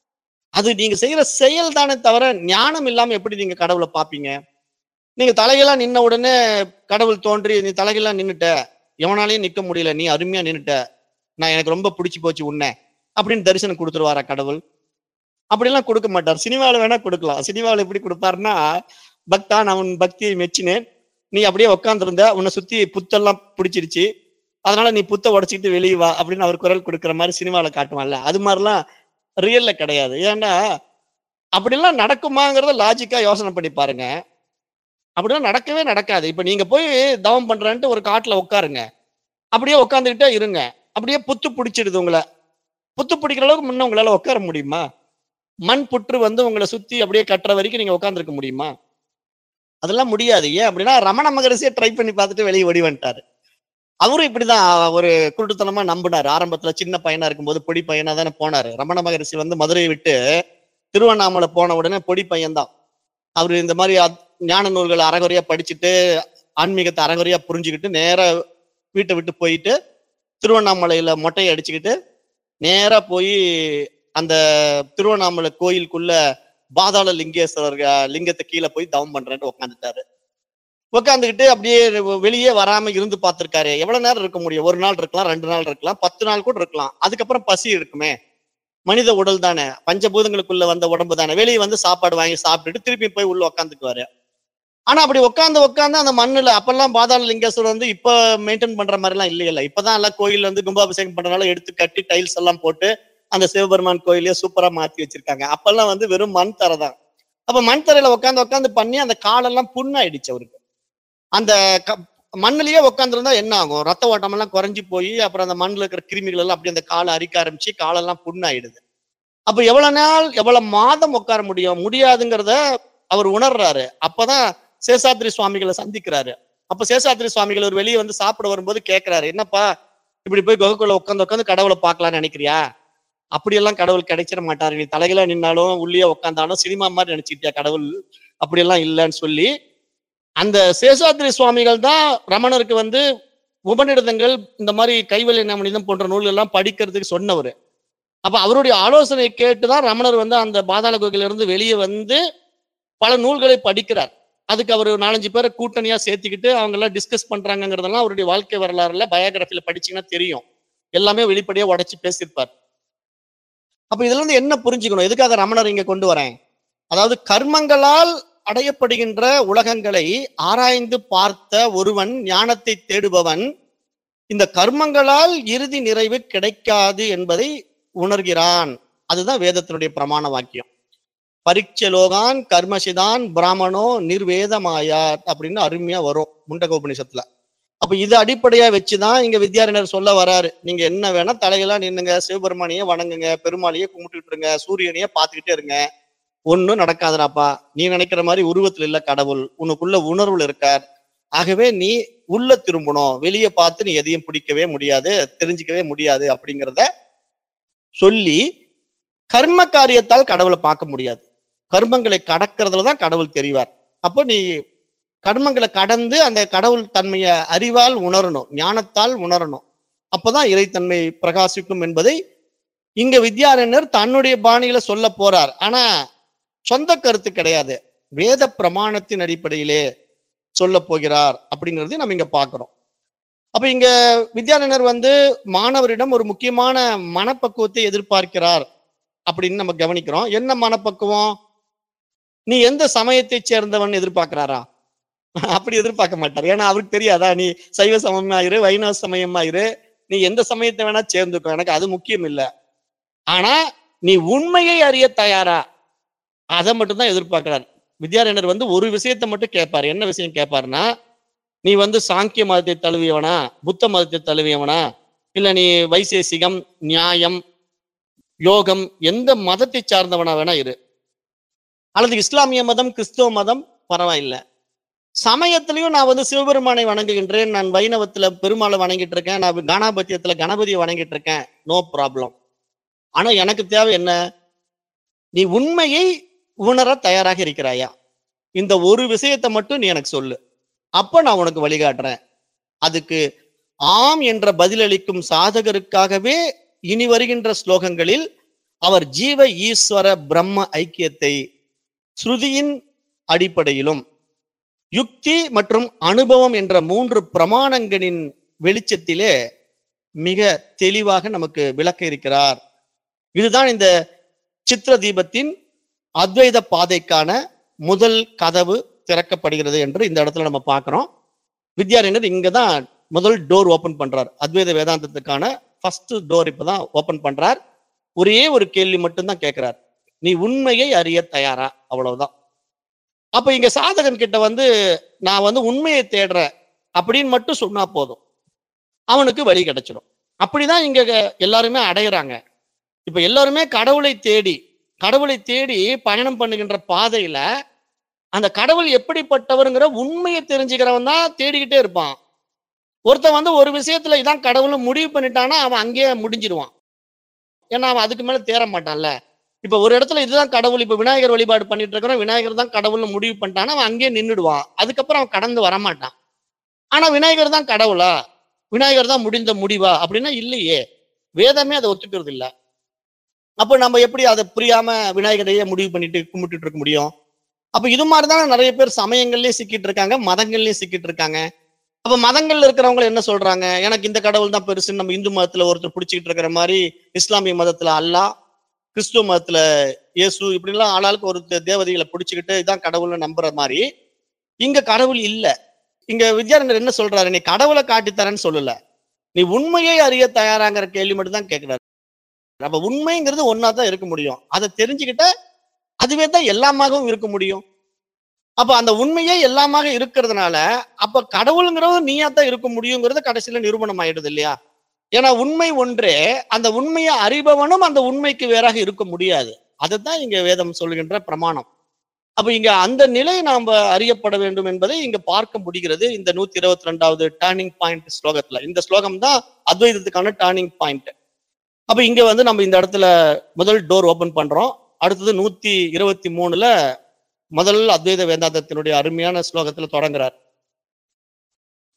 அது நீங்க செய்யற செயல் தானே தவிர ஞானம் இல்லாம எப்படி நீங்க கடவுளை பார்ப்பீங்க? நீங்க தலைகீழா நின்ன உடனே கடவுள் தோன்றி நீ தலைகீழா நின்னுட்ட, எவனாலையும் நிக்க முடியல, நீ அருமையா நின்னுட்ட, நான் எனக்கு ரொம்ப பிடிச்சு போச்சு உன்னை அப்படின்னு தரிசனம் கொடுத்துருவாரா கடவுள்? அப்படிலாம் கொடுக்க மாட்டார். சினிமாவில் வேணா கொடுக்கலாம். சினிமாவில் எப்படி கொடுப்பாருன்னா, பக்தா நான் உன் பக்தியை மெச்சினேன், நீ அப்படியே உட்காந்துருந்த, உன்னை சுத்தி புத்தெல்லாம் பிடிச்சிருச்சு, அதனால நீ புத்தை உடைச்சிக்கிட்டு வெளியே வா அப்படின்னு அவர் குரல் கொடுக்குற மாதிரி சினிமாவில் காட்டுவான்ல, அது மாதிரிலாம் ரியல்ல கிடையாது. ஏன்னா அப்படிலாம் நடக்குமாங்கிறத லாஜிக்கா யோசனை பண்ணி பாருங்க. அப்படிலாம் நடக்கவே நடக்காது. இப்ப நீங்க போய் தவம் பண்றேன்ட்டு ஒரு காட்டுல உட்காருங்க, அப்படியே உட்காந்துக்கிட்டே இருங்க, அப்படியே புத்து பிடிச்சிடுது உங்களை. புத்து பிடிக்கிற அளவுக்கு முன்ன உங்களால உட்கார முடியுமா? மண் புற்று வந்து உங்களை சுத்தி அப்படியே கட்டுற வரைக்கும் நீங்க உட்காந்துருக்க முடியுமா? அதெல்லாம் முடியாது. ஏன் அப்படின்னா, ரமண மகரிஷியை ட்ரை பண்ணி பார்த்துட்டு வெளியே ஓடி வந்துட்டாரு. அவரும் இப்படிதான் ஒரு குருட்டுத்தனமா நம்பினாரு. ஆரம்பத்துல சின்ன பையனா இருக்கும்போது பொடி பையனா தானே போனாரு. ரமண மகரிஷி வந்து மதுரையை விட்டு திருவண்ணாமலை போன உடனே பொடி பையன்தான் அவரு. இந்த மாதிரி ஞான நூல்களை அறகுறையா படிச்சுட்டு ஆன்மீகத்தை அறகுறையா புரிஞ்சுக்கிட்டு நேரா வீட்டை விட்டு போயிட்டு திருவண்ணாமலையில மொட்டையை அடிச்சுக்கிட்டு நேரா போய் அந்த திருவண்ணாமலை கோயிலுக்குள்ள பாதாள லிங்கேஸ்வரர் லிங்கத்தை கீழே போய் தவம் பண்றேன்ட்டு உட்காந்துட்டாரு. உட்காந்துக்கிட்டு அப்படியே வெளியே வராம இருந்து பார்த்திருக்காரு. எவ்வளவு நேரம் இருக்க முடியும்? ஒரு நாள் இருக்கலாம், ரெண்டு நாள் இருக்கலாம், பத்து நாள் கூட இருக்கலாம். அதுக்கப்புறம் பசி இருக்குமே, மனித உடல் தானே, பஞ்சபூதங்களுக்குள்ள வந்த உடம்பு தானே, வெளியே வந்து சாப்பாடு வாங்கி சாப்பிட்டுட்டு திருப்பி போய் உள்ள உட்காந்துக்குவாரு. ஆனா அப்படி உட்காந்து உட்காந்து அந்த மண்ணுல, அப்பெல்லாம் பாதாள லிங்கேஸ்வரர் வந்து இப்ப மெயின்டைன் பண்ற மாதிரி எல்லாம் இல்லையில. இப்பதான் எல்லாம் கோயில் வந்து கும்பாபிஷேகம் பண்றதுனால எடுத்து கட்டி டைல்ஸ் எல்லாம் போட்டு அந்த சிவபெருமான் கோயிலே சூப்பரா மாத்தி வச்சிருக்காங்க. அப்பெல்லாம் வந்து வெறும் மண் தரைதான். அப்ப மண் தரையில உட்காந்து உட்காந்து பண்ணி அந்த காலெல்லாம் புண்ணாயிடுச்சு அவருக்கு. அந்த மண்ணிலேயே உட்காந்துருந்தா என்ன ஆகும்? ரத்த ஓட்டம் எல்லாம் குறைஞ்சி போய் அப்புறம் அந்த மண்ணில் இருக்கிற கிருமிகள் எல்லாம் அப்படி அந்த காலை அரிக்க ஆரம்பிச்சு காலெல்லாம் புண்ணாயிடுது. அப்ப எவ்வளவு நாள் எவ்வளவு மாதம் உட்கார முடியும்? முடியாதுங்கிறத அவர் உணர்றாரு. அப்பதான் சேஷாத்ரி சுவாமிகளை சந்திக்கிறாரு. அப்ப சேஷாத்ரி சுவாமிகள் ஒரு வெளியே வந்து சாப்பிட வரும்போது கேட்கிறாரு, என்னப்பா இப்படி போய் குகைக்குள்ள உட்காந்து உட்காந்து கடவுளை பார்க்கலாம்னு நினைக்கிறியா? அப்படியெல்லாம் கடவுள் கிடைச்சிட மாட்டாரு. நீ தலைகளா நின்னாலும் உள்ளே உட்காந்தாலும் சினிமா மாதிரி நினைச்சிட்டியா கடவுள்? அப்படியெல்லாம் இல்லைன்னு சொல்லி அந்த சேஷாத்ரி சுவாமிகள் தான் ரமணருக்கு வந்து உபநிடதங்கள் இந்த மாதிரி கைவல்ய மனிதம் போன்ற நூல்கள் எல்லாம் படிக்கிறதுக்கு சொன்னவர். அப்ப அவருடைய ஆலோசனை கேட்டுதான் ரமணர் வந்து அந்த பாதாள குகையிலிருந்து வெளியே வந்து பல நூல்களை படிக்கிறார். அதுக்கு அவர் நாலஞ்சு பேரை கூட்டணியா சேர்த்துக்கிட்டு அவங்க எல்லாம் டிஸ்கஸ் பண்றாங்கிறதெல்லாம் அவருடைய வாழ்க்கை வரலாறுல பயோகிராஃபில படிச்சீங்கன்னா தெரியும். எல்லாமே வெளிப்படையா உடைச்சு பேசியிருப்பார். அப்ப இதுல இருந்து என்ன புரிஞ்சுக்கணும்? எதுக்காக ரமணர் இங்க கொண்டு வரேன்? அதாவது கர்மங்களால் அடையப்படுகின்ற உலகங்களை ஆராய்ந்து பார்த்த ஒருவன், ஞானத்தை தேடுபவன், இந்த கர்மங்களால் இறுதி நிறைவு கிடைக்காது என்பதை உணர்கிறான். அதுதான் வேதத்தினுடைய பிரமாண வாக்கியம். பரீட்சலோகான் கர்மசிதான் பிராமணோ நிர்வேதமாயார் அப்படின்னு அருமையா வரும் முண்டக உபநிஷத்துல. அப்ப இது அடிப்படையா வச்சுதான் இங்க வித்யாரண்யர் சொல்ல வராரு. நீங்க என்ன வேணா தலையெல்லாம் நின்னுங்க, சிவபெருமானையே வணங்குங்க, பெருமாளையே கும்பிட்டுட்டு இருங்க, சூரியனையே பார்த்துக்கிட்டே இருங்க, ஒன்னும் நடக்காதுடாப்பா. நீ நினைக்கிற மாதிரி உருவத்துல இல்ல கடவுள், உனக்குள்ள உணர்வுல இருக்கார். ஆகவே நீ உள்ள திரும்பணும், வெளியே பார்த்து நீ எதையும் பிடிக்கவே முடியாது, தெரிஞ்சுக்கவே முடியாது அப்படிங்கிறத சொல்லி, கர்ம காரியத்தால் கடவுளை பார்க்க முடியாது, கர்மங்களை கடக்கிறதுலதான் கடவுள் தெரிவார். அப்போ நீ கர்மங்களை கடந்து அந்த கடவுள் தன்மையை அறிவால் உணரணும், ஞானத்தால் உணரணும். அப்பதான் இறைத்தன்மை பிரகாசிக்கும் என்பதை இங்க வித்யாரண்யர் தன்னுடைய பாணியில சொல்ல போறார். ஆனா சொந்த கருத்து கிடையாது, வேத பிரமாணத்தின் அடிப்படையிலே சொல்ல போகிறார் அப்படிங்கிறது நம்ம இங்க பாக்குறோம். அப்ப இங்க வித்யாரண்யர் வந்து மாணவரிடம் ஒரு முக்கியமான மனப்பக்குவத்தை எதிர்பார்க்கிறார் அப்படின்னு நம்ம கவனிக்கிறோம். என்ன மனப்பக்குவம்? நீ எந்த சமயத்தை சேர்ந்தவன் எதிர்பார்க்கிறாரா? அப்படி எதிர்பார்க்க மாட்டார். ஏன்னா அவருக்கு தெரியாதா, நீ சைவ சமயமாயிரு, வைணவ சமயமாயிரு, நீ எந்த சமயத்தை வேணா சேர்ந்துக்கோ, எனக்கு அது முக்கியம் இல்லை. ஆனா நீ உண்மையை அறிய தயாரா, அதை மட்டும்தான் எதிர்பார்க்கிறார். வித்யாரண்யர் வந்து ஒரு விஷயத்தை மட்டும் கேட்பார். என்ன விஷயம் கேட்பாருன்னா, நீ வந்து சாங்கிய மதத்தை தழுவியவனா, புத்த மதத்தை தழுவியவனா, இல்ல நீ வைசேசிகம், நியாயம், யோகம், எந்த மதத்தை சார்ந்தவனா வேணா இரு, அல்லது இஸ்லாமிய மதம், கிறிஸ்துவ மதம், பரவாயில்லை. சமயத்திலையும் நான் வந்து சிவபெருமானை வணங்குகின்றேன், நான் வைணவத்துல பெருமாளை வணங்கிட்டு இருக்கேன், நான் கணபத்தியத்துல கணபதியை வணங்கிட்டு இருக்கேன், நோ ப்ராப்ளம். ஆனா எனக்கு தேவை என்ன? நீ உண்மையை உணர தயாராக இருக்கிறாயா? இந்த ஒரு விஷயத்தை மட்டும் நீ எனக்கு சொல்லு, அப்ப நான் உனக்கு வழிகாட்டுறேன். அதுக்கு ஆம் என்ற பதிலளிக்கும் சாதகருக்காகவே இனி வருகின்ற ஸ்லோகங்களில் அவர் ஜீவ ஈஸ்வர பிரம்ம ஐக்கியத்தை ஸ்ருதியின் அடிப்படையிலும் யுக்தி மற்றும் அனுபவம் என்ற மூன்று பிரமாணங்களின் வெளிச்சத்திலே மிக தெளிவாக நமக்கு விளக்க இருக்கிறார். இதுதான் இந்த சித்திர தீபத்தின் அத்வைத பாதைக்கான முதல் கதவு திறக்கப்படுகிறது என்று இந்த இடத்துல நம்ம பார்க்கிறோம். வித்யாரண்யர் இங்கதான் முதல் டோர் ஓபன் பண்றார். அத்வைத வேதாந்தத்துக்கான ஃபர்ஸ்ட் டோர் இப்பதான் ஓபன் பண்றார். ஒரே ஒரு கேள்வி மட்டும்தான் கேட்கிறார், நீ உண்மையை அறிய தயாரா? அவ்வளவுதான். அப்ப இங்க சாதகன் கிட்ட வந்து நான் வந்து உண்மையை தேடுறேன் அப்படின்னு மட்டும் சொன்னா போதும், அவனுக்கு வழி கிடைச்சிடும். அப்படிதான் இங்க எல்லாருமே அடையிறாங்க. இப்ப எல்லாருமே கடவுளை தேடி கடவுளை தேடி பயணம் பண்ணுகின்ற பாதையில அந்த கடவுள் எப்படிப்பட்டவருங்கிற உண்மையை தெரிஞ்சுக்கிறவன் தான் தேடிக்கிட்டே இருப்பான். ஒருத்தன் வந்து ஒரு விஷயத்துல இதான் கடவுளை முடிவு பண்ணிட்டானா அவன் அங்கேயே முடிஞ்சிருவான். ஏன்னா அவன் அதுக்கு மேல தேர மாட்டான்ல. இப்ப ஒரு இடத்துல இதுதான் கடவுள், இப்ப விநாயகர் வழிபாடு பண்ணிட்டு இருக்கிறோம், விநாயகர் தான் கடவுள்னு முடிவு பண்ணிட்டானா அவன் அங்கேயே நின்றுடுவான். அதுக்கப்புறம் அவன் கடந்து வரமாட்டான். ஆனா விநாயகர் தான் கடவுளா, விநாயகர் தான் முடிந்த முடிவா அப்படின்னா இல்லையே, வேதமே அதை ஒத்துக்கிறது இல்லை. அப்ப நம்ம எப்படி அதை புரியாம விநாயகரையே முடிவு பண்ணிட்டு கும்பிட்டுட்டு இருக்க முடியும்? அப்ப இது மாதிரிதான் நிறைய பேர் சமயங்கள்லயே சிக்கிட்டு இருக்காங்க, மதங்கள்லயும் சிக்கிட்டு இருக்காங்க. அப்ப மதங்கள்ல இருக்கிறவங்க என்ன சொல்றாங்க, எனக்கு இந்த கடவுள் தான் பெருசுன்னு நம்ம இந்து மதத்துல ஒருத்தர் பிடிச்சிக்கிட்டு இருக்கிற மாதிரி இஸ்லாமிய மதத்துல அல்லாஹ், கிறிஸ்துவ மதத்துல இயேசு, இப்படிலாம் ஆளாளுக்கு ஒரு தேவதைகளை பிடிச்சிக்கிட்டு இதான் கடவுள்னு நம்புற மாதிரி இங்க கடவுள் இல்ல. இங்க வித்யாரண்யர் என்ன சொல்றாரு, நீ கடவுளை காட்டித்தரேன்னு சொல்லல, நீ உண்மையை அறிய தயாராங்கிற கேள்வி மட்டும் தான் கேட்கிறாரு. அப்ப உண்மைங்கிறது ஒன்னா தான் இருக்க முடியும், அதை தெரிஞ்சுக்கிட்ட அதுவே தான் எல்லாமாகவும் இருக்க முடியும். அப்ப அந்த உண்மையே எல்லாமாக இருக்கிறதுனால அப்ப கடவுளுங்கிறது நீயா தான் இருக்க முடியுங்கிறது கடைசியில நிரூபணம் ஆயிடுது இல்லையா? ஏன்னா உண்மை ஒன்றே, அந்த உண்மையை அறிபவனும் அந்த உண்மைக்கு வேறாக இருக்க முடியாது. அதுதான் இங்க வேதம் சொல்கின்ற பிரமாணம். அப்ப இங்க அந்த நிலை நாம அறியப்பட வேண்டும் என்பதை இங்க பார்க்க முடிகிறது இந்த நூத்தி இருபத்தி ரெண்டாவது டர்னிங் பாயிண்ட் ஸ்லோகத்துல. இந்த ஸ்லோகம் தான் அத்வைதத்துக்கான டர்னிங் பாயிண்ட். அப்ப இங்க வந்து நம்ம இந்த இடத்துல முதல் டோர் ஓபன் பண்றோம். அடுத்தது நூத்தி இருபத்தி மூணுல முதல் அத்வைத வேதாந்தத்தினுடைய அருமையான ஸ்லோகத்துல தொடங்குறார்.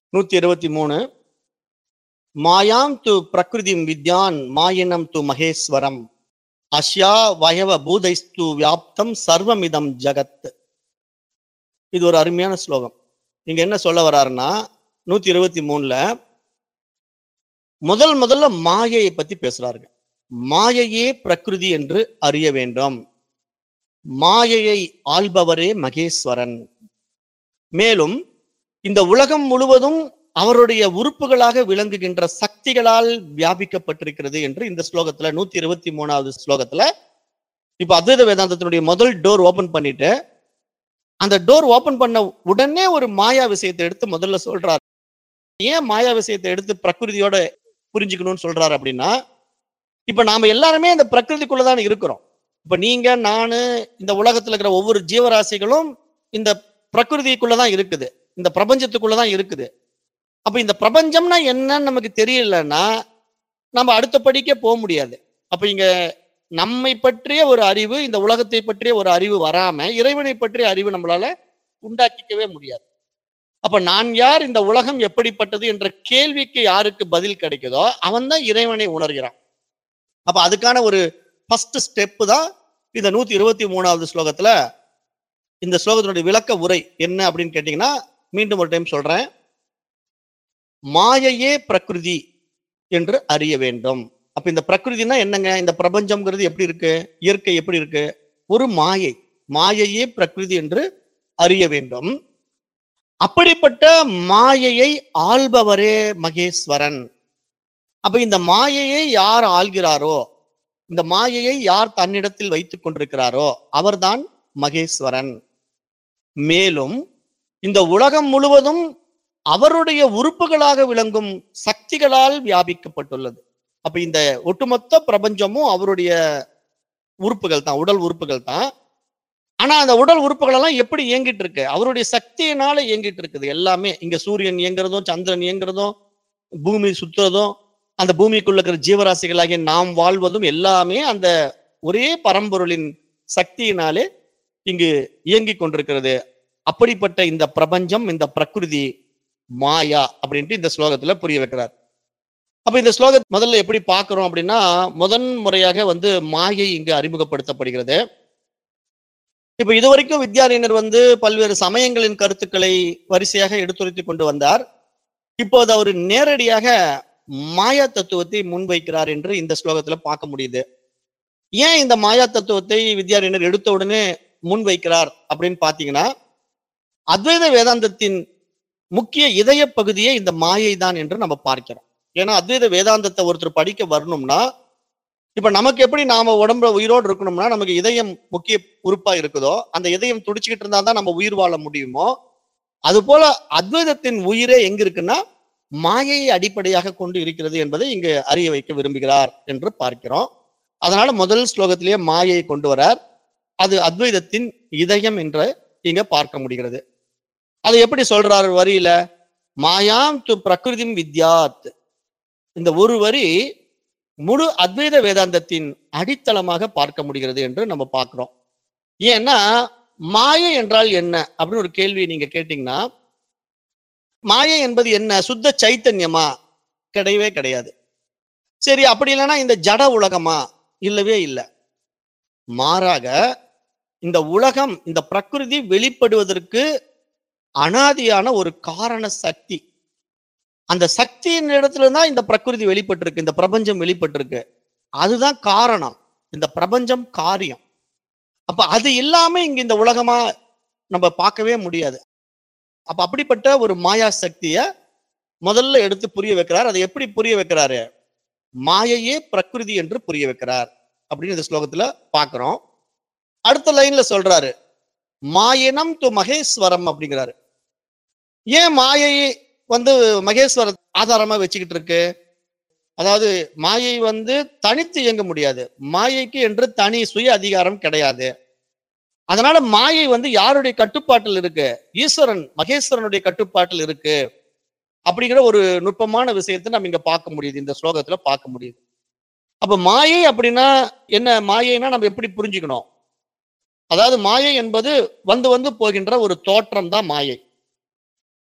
நூத்தி இருபத்தி மூணு மாயாம் து பிரகிருதிம் வித்யான் மாயினம் து மகேஸ்வரம் அஷ்யா வயவ பூதைஸ்து வியாப்தம் சர்வமிதம் ஜகத். இது ஒரு அருமையான ஸ்லோகம். இங்க என்ன சொல்ல வர்றாருன்னா, நூத்தி இருபத்தி மூணுல முதல் முதல்ல மாயையை பத்தி பேசுறாருங்க. மாயையே பிரகிருதி என்று அறிய வேண்டும். மாயையை ஆள்பவரே மகேஸ்வரன். மேலும் இந்த உலகம் முழுவதும் அவருடைய உறுப்புகளாக விளங்குகின்ற சக்திகளால் வியாபிக்கப்பட்டிருக்கிறது என்று இந்த ஸ்லோகத்துல நூத்தி இருபத்தி மூணாவது ஸ்லோகத்துல இப்ப அத்வைத வேதாந்தத்தினுடைய முதல் டோர் ஓபன் பண்ணிட்டு அந்த டோர் ஓபன் பண்ண உடனே ஒரு மாயா விஷயத்தை எடுத்து முதல்ல சொல்றாரு. ஏன் மாயா விஷயத்தை எடுத்து பிரகிருதியோட புரிஞ்சுக்கணும்னு சொல்றாரு அப்படின்னா, இப்ப நாம எல்லாருமே இந்த பிரகிருதிக்குள்ளதான் இருக்கிறோம். இப்ப நீங்க, நானு, இந்த உலகத்துல இருக்கிற ஒவ்வொரு ஜீவராசிகளும் இந்த பிரகிருதிக்குள்ளதான் இருக்குது, இந்த பிரபஞ்சத்துக்குள்ளதான் இருக்குது. அப்ப இந்த பிரபஞ்சம்னா என்னன்னு நமக்கு தெரியலன்னா நம்ம அடுத்த படிக்க போக முடியாது. அப்ப இங்க நம்மை பற்றிய ஒரு அறிவு, இந்த உலகத்தை பற்றிய ஒரு அறிவு வராம இறைவனை பற்றிய அறிவு நம்மளால உண்டாக்கிக்கவே முடியாது. அப்ப நான் யார், இந்த உலகம் எப்படிப்பட்டது என்ற கேள்விக்கு யாருக்கு பதில் கிடைக்குதோ அவன் தான் இறைவனை உணர்கிறான். அப்ப அதுக்கான ஒரு ஃபர்ஸ்ட் ஸ்டெப் தான் இந்த நூத்தி இருபத்தி மூணாவது ஸ்லோகத்துல. இந்த ஸ்லோகத்தினுடைய விளக்க உரை என்ன அப்படின்னு கேட்டீங்கன்னா, மீண்டும் ஒரு டைம் சொல்றேன். மாயையே பிரகிருதி என்று அறிய வேண்டும். அப்ப இந்த பிரகிருதினா என்னங்க? இந்த பிரபஞ்சம்ங்கிறது எப்படி இருக்கு, இயற்கை எப்படி இருக்கு? ஒரு மாயை. மாயையே பிரகிருதி என்று அறிய வேண்டும். அப்படிப்பட்ட மாயையை ஆள்பவரே மகேஸ்வரன். அப்ப இந்த மாயையை யார் ஆள்கிறாரோ, இந்த மாயையை யார் தன்னிடத்தில் வைத்துக் கொண்டிருக்கிறாரோ அவர்தான் மகேஸ்வரன். மேலும் இந்த உலகம் முழுவதும் அவருடைய உறுப்புகளாக விளங்கும் சக்திகளால் வியாபிக்கப்பட்டுள்ளது. அப்ப இந்த ஒட்டுமொத்த பிரபஞ்சமும் அவருடைய உறுப்புகள் தான், உடல் உறுப்புகள் தான். ஆனா அந்த உடல் உறுப்புகள் எல்லாம் எப்படி இயங்கிட்டு இருக்கு? அவருடைய சக்தியினால இயங்கிட்டு இருக்குது எல்லாமே. இங்க சூரியன் இயங்குறதும், சந்திரன் இயங்குறதும், பூமி சுத்துறதும், அந்த பூமிக்குள்ள இருக்கிற ஜீவராசிகளாகிய நாம் வாழ்வதும் எல்லாமே அந்த ஒரே பரம்பொருளின் சக்தியினாலே இங்கு இயங்கி கொண்டிருக்கிறது. அப்படிப்பட்ட இந்த பிரபஞ்சம், இந்த பிரகிருதி மாயா அப்படின்ட்டு இந்த ஸ்லோகத்துல புரிய வைக்கிறார். அப்ப இந்த ஸ்லோகம் முதல்ல எப்படி பார்க்கிறோம் அப்படின்னா, முதன் முறையாக வந்து மாயை இங்கு அறிமுகப்படுத்தப்படுகிறது. இப்ப இதுவரைக்கும் வித்யாரண்யர் வந்து பல்வேறு சமயங்களின் கருத்துக்களை வரிசையாக எடுத்துரைத்து கொண்டு வந்தார். இப்போது அவர் நேரடியாக மாயா தத்துவத்தை முன்வைக்கிறார் என்று இந்த ஸ்லோகத்துல பார்க்க முடியுது. ஏன் இந்த மாயா தத்துவத்தை வித்யாரண்யர் எடுத்த உடனே முன்வைக்கிறார் அப்படின்னு பாத்தீங்கன்னா, அத்வைத வேதாந்தத்தின் முக்கிய இதய பகுதியே இந்த மாயை தான் என்று நம்ம பார்க்கிறோம். ஏன்னா அத்வைத வேதாந்தத்தை ஒருத்தர் படிக்க வரணும்னா, இப்ப நமக்கு எப்படி நாம உடம்புல உயிரோடு இருக்கணும்னா நமக்கு இதயம் முக்கிய உறுப்பா இருக்குதோ, அந்த இதயம் துடிச்சுக்கிட்டு இருந்தா தான் நம்ம உயிர் வாழ முடியுமோ, அது போல அத்வைதத்தின் உயிரே எங்க இருக்குன்னா மாயையை அடிப்படையாக கொண்டு இருக்கிறது என்பதை இங்கு அறிய வைக்க விரும்புகிறார் என்று பார்க்கிறோம். அதனால முதல் ஸ்லோகத்திலேயே மாயையை கொண்டு வரார். அது அத்வைதத்தின் இதயம் என்று இங்க பார்க்க முடிகிறது. அது எப்படி சொல்றாரு வரியில? மாயாம் து பிரகிருதிம் வித்யாத். இந்த ஒரு வரி முழு அத்வைத வேதாந்தத்தின் அடித்தளமாக பார்க்க முடிகிறது என்று நம்ம பார்க்கிறோம். ஏன்னா மாயை என்றால் என்ன அப்படின்னு ஒரு கேள்வி நீங்க கேட்டீங்கன்னா, மாயை என்பது என்ன? சுத்த சைத்தன்யமா? கிடையவே கிடையாது. சரி, அப்படி இல்லைன்னா இந்த ஜட உலகமா? இல்லவே இல்லை. மாறாக இந்த உலகம், இந்த பிரகிருதி வெளிப்படுவதற்கு அனாதியான ஒரு காரண சக்தி. அந்த சக்தியின் இடத்துல தான் இந்த பிரகிருதி வெளிப்பட்டிருக்கு, இந்த பிரபஞ்சம் வெளிப்பட்டிருக்கு. அதுதான் காரணம். இந்த பிரபஞ்சம் காரியம். அப்ப அது இல்லாம இங்க இந்த உலகமா நம்ம பார்க்கவே முடியாது. அப்ப அப்படிப்பட்ட ஒரு மாயா சக்திய முதல்ல எடுத்து புரிய வைக்கிறார். அதை எப்படி புரிய வைக்கிறாரு? மாயையே பிரகிருதி என்று புரிய வைக்கிறார் அப்படின்னு இந்த ஸ்லோகத்துல பார்க்கிறோம். அடுத்த லைன்ல சொல்றாரு, மாயினம் து மகேஸ்வரம் அப்படிங்கிறாரு. ஏன் மாயையை வந்து மகேஸ்வர ஆதாரமா வச்சுக்கிட்டு இருக்கு? அதாவது மாயை வந்து தனித்து இயங்க முடியாது. மாயைக்கு என்று தனி சுய அதிகாரம் கிடையாது. அதனால மாயை வந்து யாருடைய கட்டுப்பாட்டில் இருக்கு? ஈஸ்வரன், மகேஸ்வரனுடைய கட்டுப்பாட்டில் இருக்கு அப்படிங்கிற ஒரு நுட்பமான விஷயத்தை நம்ம இங்க பார்க்க முடியுது, இந்த ஸ்லோகத்துல பார்க்க முடியுது. அப்ப மாயை அப்படின்னா என்ன? மாயைனா நம்ம எப்படி புரிஞ்சுக்கணும்? அதாவது மாயை என்பது வந்து வந்து போகின்ற ஒரு தோற்றம் தான் மாயை.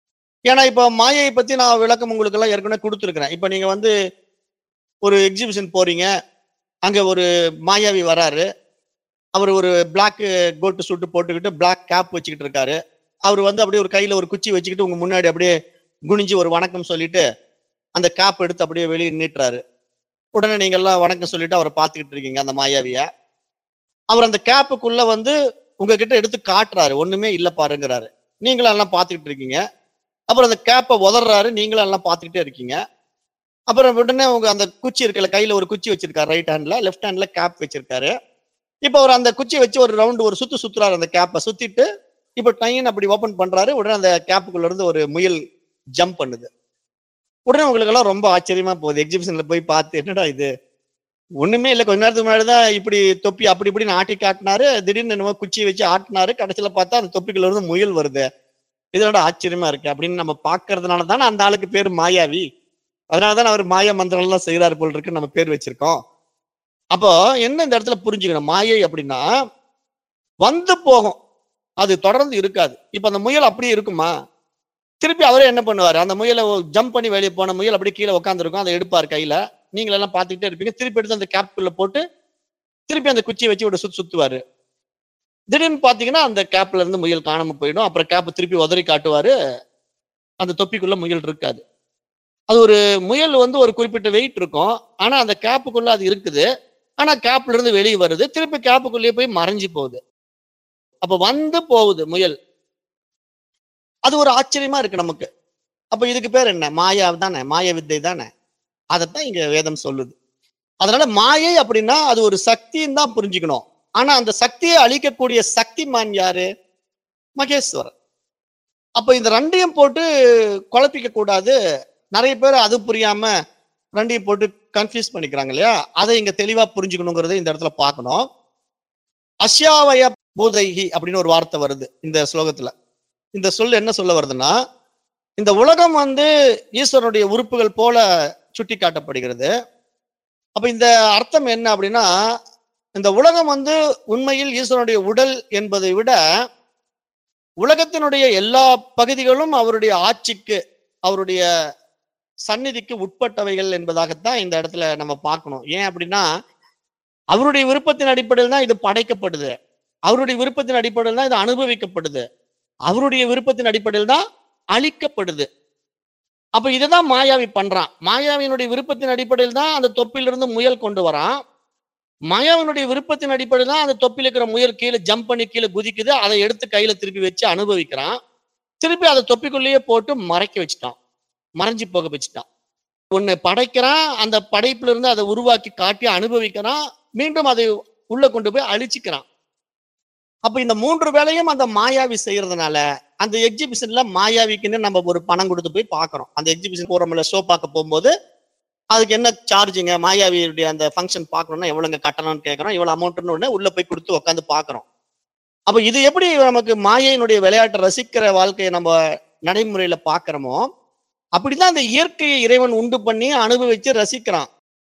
ஏன்னா இப்ப மாயையை பத்தி நான் விளக்கம் உங்களுக்கு எல்லாம் ஏற்கனவே கொடுத்துருக்கிறேன். இப்ப நீங்க வந்து ஒரு எக்ஸிபிஷன் போறீங்க, அங்க ஒரு மாயாவி வராரு. அவர் ஒரு பிளாக் கோட்டு சூட்டு போட்டுக்கிட்டு பிளாக் கேப் வச்சுக்கிட்டு இருக்காரு. அவர் வந்து அப்படியே ஒரு கையில ஒரு குச்சி வச்சுக்கிட்டு உங்க முன்னாடி அப்படியே குனிஞ்சு ஒரு வணக்கம் சொல்லிட்டு அந்த கேப் எடுத்து அப்படியே வெளியே நீட்டுறாரு. உடனே நீங்க எல்லாம் வணக்கம் சொல்லிட்டு அவரை பார்த்துக்கிட்டு இருக்கீங்க அந்த மாயாவிய. அவர் அந்த கேப்புக்குள்ள வந்து உங்ககிட்ட எடுத்து காட்டுறாரு, ஒண்ணுமே இல்ல பாருங்கிறாரு. நீங்களும் எல்லாம் பார்த்துக்கிட்டு இருக்கீங்க. அப்புறம் அந்த கேப்பை உதறாரு, நீங்களும் எல்லாம் பார்த்துக்கிட்டே இருக்கீங்க. அப்புறம் உடனே உங்க அந்த குச்சி இருக்குல்ல, கையில ஒரு குச்சி வச்சிருக்காரு ரைட் ஹேண்ட்ல, லெஃப்ட் ஹேண்ட்ல கேப் வச்சிருக்காரு. இப்ப அவர் அந்த குச்சி வச்சு ஒரு ரவுண்ட் ஒரு சுத்து சுத்துறாரு. அந்த கேப்பை சுத்திட்டு இப்ப டைன் அப்படி ஓபன் பண்றாரு. உடனே அந்த கேப்புக்குள்ள இருந்து ஒரு முயல் ஜம்ப் பண்ணுது. உடனே உங்களுக்கு எல்லாம் ரொம்ப ஆச்சரியமா போகுது. எக்ஸிபிஷன்ல போய் பார்த்து என்னடா இது, ஒண்ணுமே இல்ல. கொஞ்ச நேரத்துக்கு முன்னாடிதான் இப்படி தொப்பி அப்படி இப்படின்னு ஆட்டி காட்டினாரு. திடீர்னு என்னமோ குச்சியை வச்சு ஆட்டினாரு. கடைசியில பார்த்தா அந்த தொப்பிக்குள்ள இருந்து முயல் வருது. இதோட ஆச்சரியமா இருக்கு அப்படின்னு நம்ம பாக்குறதுனால தானே அந்த ஆளுக்கு பேர் மாயாவி. அதனாலதான் அவர் மாயா மந்திரம் எல்லாம் செய்யறாரு போல் இருக்கு நம்ம பேர் வச்சிருக்கோம். அப்போ என்ன இந்த இடத்துல புரிஞ்சுக்கணும், மாயை அப்படின்னா வந்து போகும், அது தொடர்ந்து இருக்காது. இப்ப அந்த முயல் அப்படியே இருக்குமா? திருப்பி அவரே என்ன பண்ணுவாரு, அந்த முயலை ஜம்ப் பண்ணி வெளியே போன முயல் அப்படியே கீழே உட்காந்துருக்கும். அதை எடுப்பார் கையில, நீங்க எல்லாம் பார்த்துக்கிட்டே இருப்பீங்க. திருப்பி எடுத்து அந்த கேப்குள்ள போட்டு திருப்பி அந்த குச்சியை வச்சு ஒரு சுத்து சுத்துவாரு. திடீர்னு பாத்தீங்கன்னா அந்த கேப்ல இருந்து முயல் காணாம போயிடும். அப்புறம் கேப் திருப்பி உதறி காட்டுவாரு, அந்த தொப்பிக்குள்ள முயல் இருக்காது. அது ஒரு முயல் வந்து ஒரு குறிப்பிட்ட வெயிட் இருக்கும். ஆனா அந்த கேப்புக்குள்ள அது இருக்குது. ஆனா கேப்ல இருந்து வெளியே வருது, திருப்பி கேப்புக்குள்ளேயே போய் மறைஞ்சு போகுது. அப்ப வந்து போகுது முயல். அது ஒரு ஆச்சரியமா இருக்கு நமக்கு. அப்ப இதுக்கு பேர் என்ன? மாயா தானே, மாய வித்தை தானே. அதைத்தான் இங்க வேதம் சொல்லுது. அதனால மாயை அப்படின்னா அது ஒரு சக்தின்னு தான் புரிஞ்சுக்கணும். ஆனா அந்த சக்தியை அழிக்கக்கூடிய சக்திமான் யாரு? மகேஸ்வரன். அப்ப இந்த ரெண்டையும் போட்டு குழப்பிக்க கூடாது. நிறைய பேர் அது புரியாம ரெண்டையும் போட்டு கன்ஃபியூஸ் பண்ணிக்கிறாங்க இல்லையா? அதை இங்க தெளிவா புரிஞ்சுக்கணுங்கிறத இந்த இடத்துல பார்க்கணும். அஸ்யாவய பூதைகி அப்படின்னு ஒரு வார்த்தை வருது இந்த ஸ்லோகத்துல. இந்த சொல் என்ன சொல்ல வருதுன்னா, இந்த உலகம் வந்து ஈஸ்வரனுடைய உறுப்புகள் போல சுட்டி காட்டப்படுகிறது. அப்ப இந்த அர்த்தம் என்ன அப்படின்னா, இந்த உலகம் வந்து உண்மையில் ஈஸ்வரனுடைய உடல் என்பதை விட உலகத்தினுடைய எல்லா பகுதிகளும் அவருடைய ஆட்சிக்கு, அவருடைய சந்நிதிக்கு உட்பட்டவைகள் என்பதாகத்தான் இந்த இடத்துல நம்ம பார்க்கணும். ஏன் அப்படின்னா, அவருடைய விருப்பத்தின் அடிப்படையில் தான் இது படைக்கப்படுது. அவருடைய விருப்பத்தின் அடிப்படையில் தான் இது அனுபவிக்கப்படுது. அவருடைய விருப்பத்தின் அடிப்படையில் தான் அழிக்கப்படுது. அப்ப இதுதான் மாயாவி பண்றான். மாயாவினுடைய விருப்பத்தின் அடிப்படையில் தான் அந்த தொப்பிலிருந்து முயல் கொண்டு வரான். மாயாவினுடைய விருப்பத்தின் அடிப்படையில் தான் அந்த தொப்பில் இருக்கிற முயல் கீழே ஜம்ப் பண்ணி கீழே குதிக்குது. அதை எடுத்து கையில திருப்பி வச்சு அனுபவிக்கிறான். திருப்பி அதை தொப்பிக்குள்ளேயே போட்டு மறைக்க வச்சுட்டான், மறைஞ்சு போக வச்சுட்டான். ஒண்ணு படைக்கிறான், அந்த படைப்புல இருந்து அதை உருவாக்கி காட்டி அனுபவிக்கிறான், மீண்டும் அதை உள்ள கொண்டு போய் அழிச்சுக்கிறான். அப்ப இந்த மூன்று வேலையும் அந்த மாயாவி செய்யறதுனால அந்த எக்ஸிபிஷன்ல மாயாவிக்குன்னு நம்ம ஒரு பணம் கொடுத்து போய் பார்க்கறோம். அந்த எக்ஸிபிஷன் போறோம்ல, ஷோ பார்க்க போகும்போது அதுக்கு என்ன சார்ஜுங்க, மாயாவியுடைய அந்த ஃபங்க்ஷன் பார்க்கணும்னா எவ்வளவுங்க கட்டணம்னு கேட்கறோம். இவ்வளவு அமௌண்ட்னு உடனே உள்ள போய் கொடுத்து உட்காந்து பார்க்கறோம். அப்ப இது எப்படி நமக்கு மாயையினுடைய விளையாட்டை ரசிக்கிற வாழ்க்கையை நம்ம நடைமுறையில பார்க்கிறோமோ, அப்படிதான் அந்த இயற்கையை இறைவன் உண்டு பண்ணி அனுபவிச்சு ரசிக்கிறான்.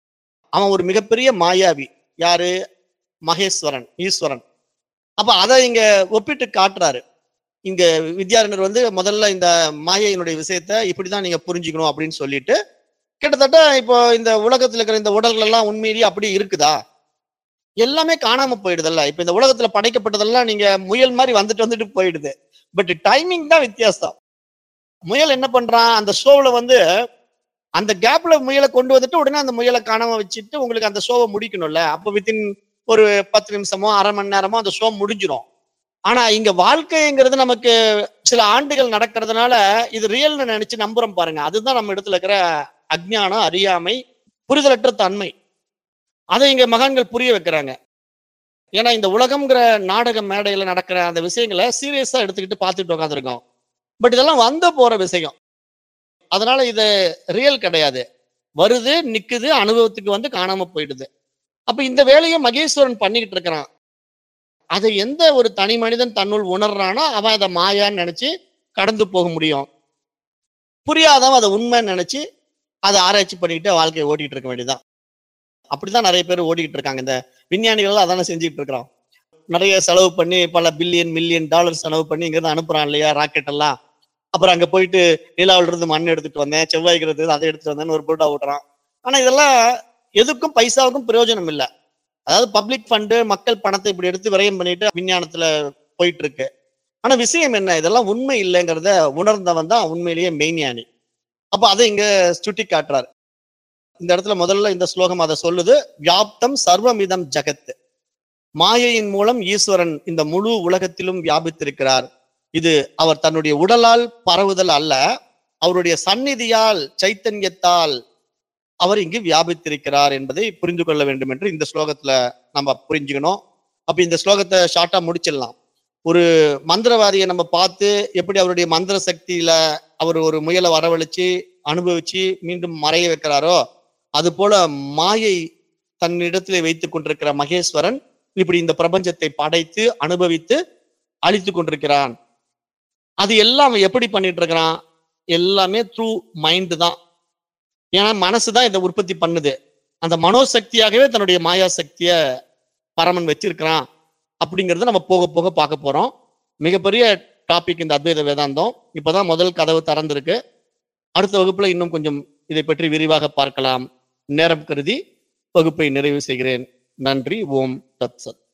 அவன் ஒரு மிகப்பெரிய மாயாவி. யாரு? மகேஸ்வரன், ஈஸ்வரன். அப்ப அதை இங்க ஒப்பிட்டு காட்டுறாரு. இங்க வித்யாரண்யர் வந்து முதல்ல இந்த மாயையினுடைய விஷயத்த இப்படிதான் நீங்க புரிஞ்சுக்கணும் அப்படின்னு சொல்லிட்டு, கிட்டத்தட்ட இப்போ இந்த உலகத்துல இருக்கிற இந்த உடல்கள் எல்லாம் உண்மையிலேயே அப்படி இருக்குதா? எல்லாமே காணாம போயிடுதல்ல. இப்ப இந்த உலகத்துல படைக்கப்பட்டதெல்லாம் நீங்க முயல் மாதிரி வந்துட்டு வந்துட்டு போயிடுது. பட் டைமிங் தான் வித்தியாசம். முயல் என்ன பண்றான், அந்த ஷோவில் வந்து அந்த கேப்ல முயலை கொண்டு வந்துட்டு உடனே அந்த முயலை காணாம வச்சுட்டு உங்களுக்கு அந்த ஷோவை முடிக்கணும்ல. அப்போ வித்தின் ஒரு பத்து நிமிஷமோ அரை மணி நேரமோ அந்த ஷோ முடிஞ்சிடும். ஆனா இங்க வாழ்க்கைங்கிறது நமக்கு சில ஆண்டுகள் நடக்கிறதுனால இது ரியல்னு நினைச்சு நம்புறோம் பாருங்க. அதுதான் நம்ம இடத்துல இருக்கிற அஜ்ஞானம், அறியாமை, புரிதலற்ற தன்மை. அதை இங்க மகான்கள் புரிய வைக்கிறாங்க. ஏன்னா இந்த உலகம்ங்கிற நாடக மேடையில நடக்கிற அந்த விஷயங்களை சீரியஸா எடுத்துக்கிட்டு பார்த்துட்டு உட்காந்துருக்கோம். பட் இதெல்லாம் வந்த போற விஷயம். அதனால இது ரியல் கிடையாது. வருது, நிக்குது, அனுபவத்துக்கு வந்து காணாம போயிடுது. அப்ப இந்த வேலையை மகேஸ்வரன் பண்ணிக்கிட்டு இருக்கிறான். அதை எந்த ஒரு தனி மனிதன் தன்னுள் உணர்றானோ அவன் அதை மாயான்னு நினைச்சு கடந்து போக முடியும். புரியாதவன் அதை உண்மைன்னு நினைச்சு அதை ஆராய்ச்சி பண்ணிக்கிட்டு வாழ்க்கையை ஓட்டிட்டு இருக்க வேண்டியதுதான். அப்படிதான் நிறைய பேர் ஓடிக்கிட்டு இருக்காங்க. இந்த விஞ்ஞானிகள் அதானே செஞ்சுட்டு இருக்கிறோம். நிறைய செலவு பண்ணி பல பில்லியன் மில்லியன் டாலர் செலவு பண்ணி இங்கிருந்து அனுப்புறான் இல்லையா ராக்கெட் எல்லாம். அப்புறம் அங்க போயிட்டு நிலாவில இருந்து மண் எடுத்துட்டு வந்தேன், செவ்வாய்க்கு இருந்து அதை எடுத்துட்டு வந்தேன்னு ஒரு புரோட்டா ஓட்டுறான். ஆனா இதெல்லாம் எதுக்கும் பைசாவுக்கும் பிரயோஜனம் இல்லை. அதாவது பப்ளிக் ஃபண்டு, மக்கள் பணத்தை இப்படி எடுத்து விரயம் பண்ணிட்டு விஞ்ஞானத்துல போயிட்டு இருக்கு. ஆனா விஷயம் என்ன, இதெல்லாம் உண்மை இல்லைங்கிறத உணர்ந்தவன் தான் உண்மையிலேயே மெய்ஞானி. அப்ப அதை இங்க சுட்டி காட்டுறாரு. இந்த இடத்துல முதல்ல இந்த ஸ்லோகம் அதை சொல்லுது. வியாப்தம் சர்வமிதம் ஜகத். மாயையின் மூலம் ஈஸ்வரன் இந்த முழு உலகத்திலும் வியாபித்திருக்கிறார். இது அவர் தன்னுடைய உடலால் பரவுதல் அல்ல, அவருடைய சந்நிதியால், சைத்தன்யத்தால் அவர் இங்கு வியாபித்திருக்கிறார் என்பதை புரிந்து கொள்ள வேண்டும் என்று இந்த ஸ்லோகத்துல நம்ம புரிஞ்சுக்கணும். அப்ப இந்த ஸ்லோகத்தை ஷார்ட்டா முடிச்சிடலாம். ஒரு மந்திரவாதியை நம்ம பார்த்து எப்படி அவருடைய மந்திர சக்தியில அவர் ஒரு முயலை வரவழைச்சு அனுபவிச்சு மீண்டும் மறைய வைக்கிறாரோ, அது போல மாயை தன்னிடத்திலே வைத்துக் கொண்டிருக்கிற மகேஸ்வரன் இப்படி இந்த பிரபஞ்சத்தை படைத்து அனுபவித்து அழித்து கொண்டிருக்கிறான். அது எல்லாம் எப்படி பண்ணிட்டு இருக்கிறான்? எல்லாமே த்ரூ மைண்ட் தான். ஏன்னா மனசுதான் இதை உற்பத்தி பண்ணுது. அந்த மனோசக்தியாகவே தன்னுடைய மாயா சக்திய பரமன் வச்சிருக்கிறான் அப்படிங்கிறத நம்ம போக போக பார்க்க போறோம். மிகப்பெரிய டாபிக் இந்த அத்வைத வேதாந்தம். இப்பதான் முதல் கதவு திறந்திருக்கு. அடுத்த வகுப்புல இன்னும் கொஞ்சம் இதை பற்றி விரிவாக பார்க்கலாம். நேரம் கருதி வகுப்பை நிறைவு செய்கிறேன். நன்றி. ஓம் தத் சத்.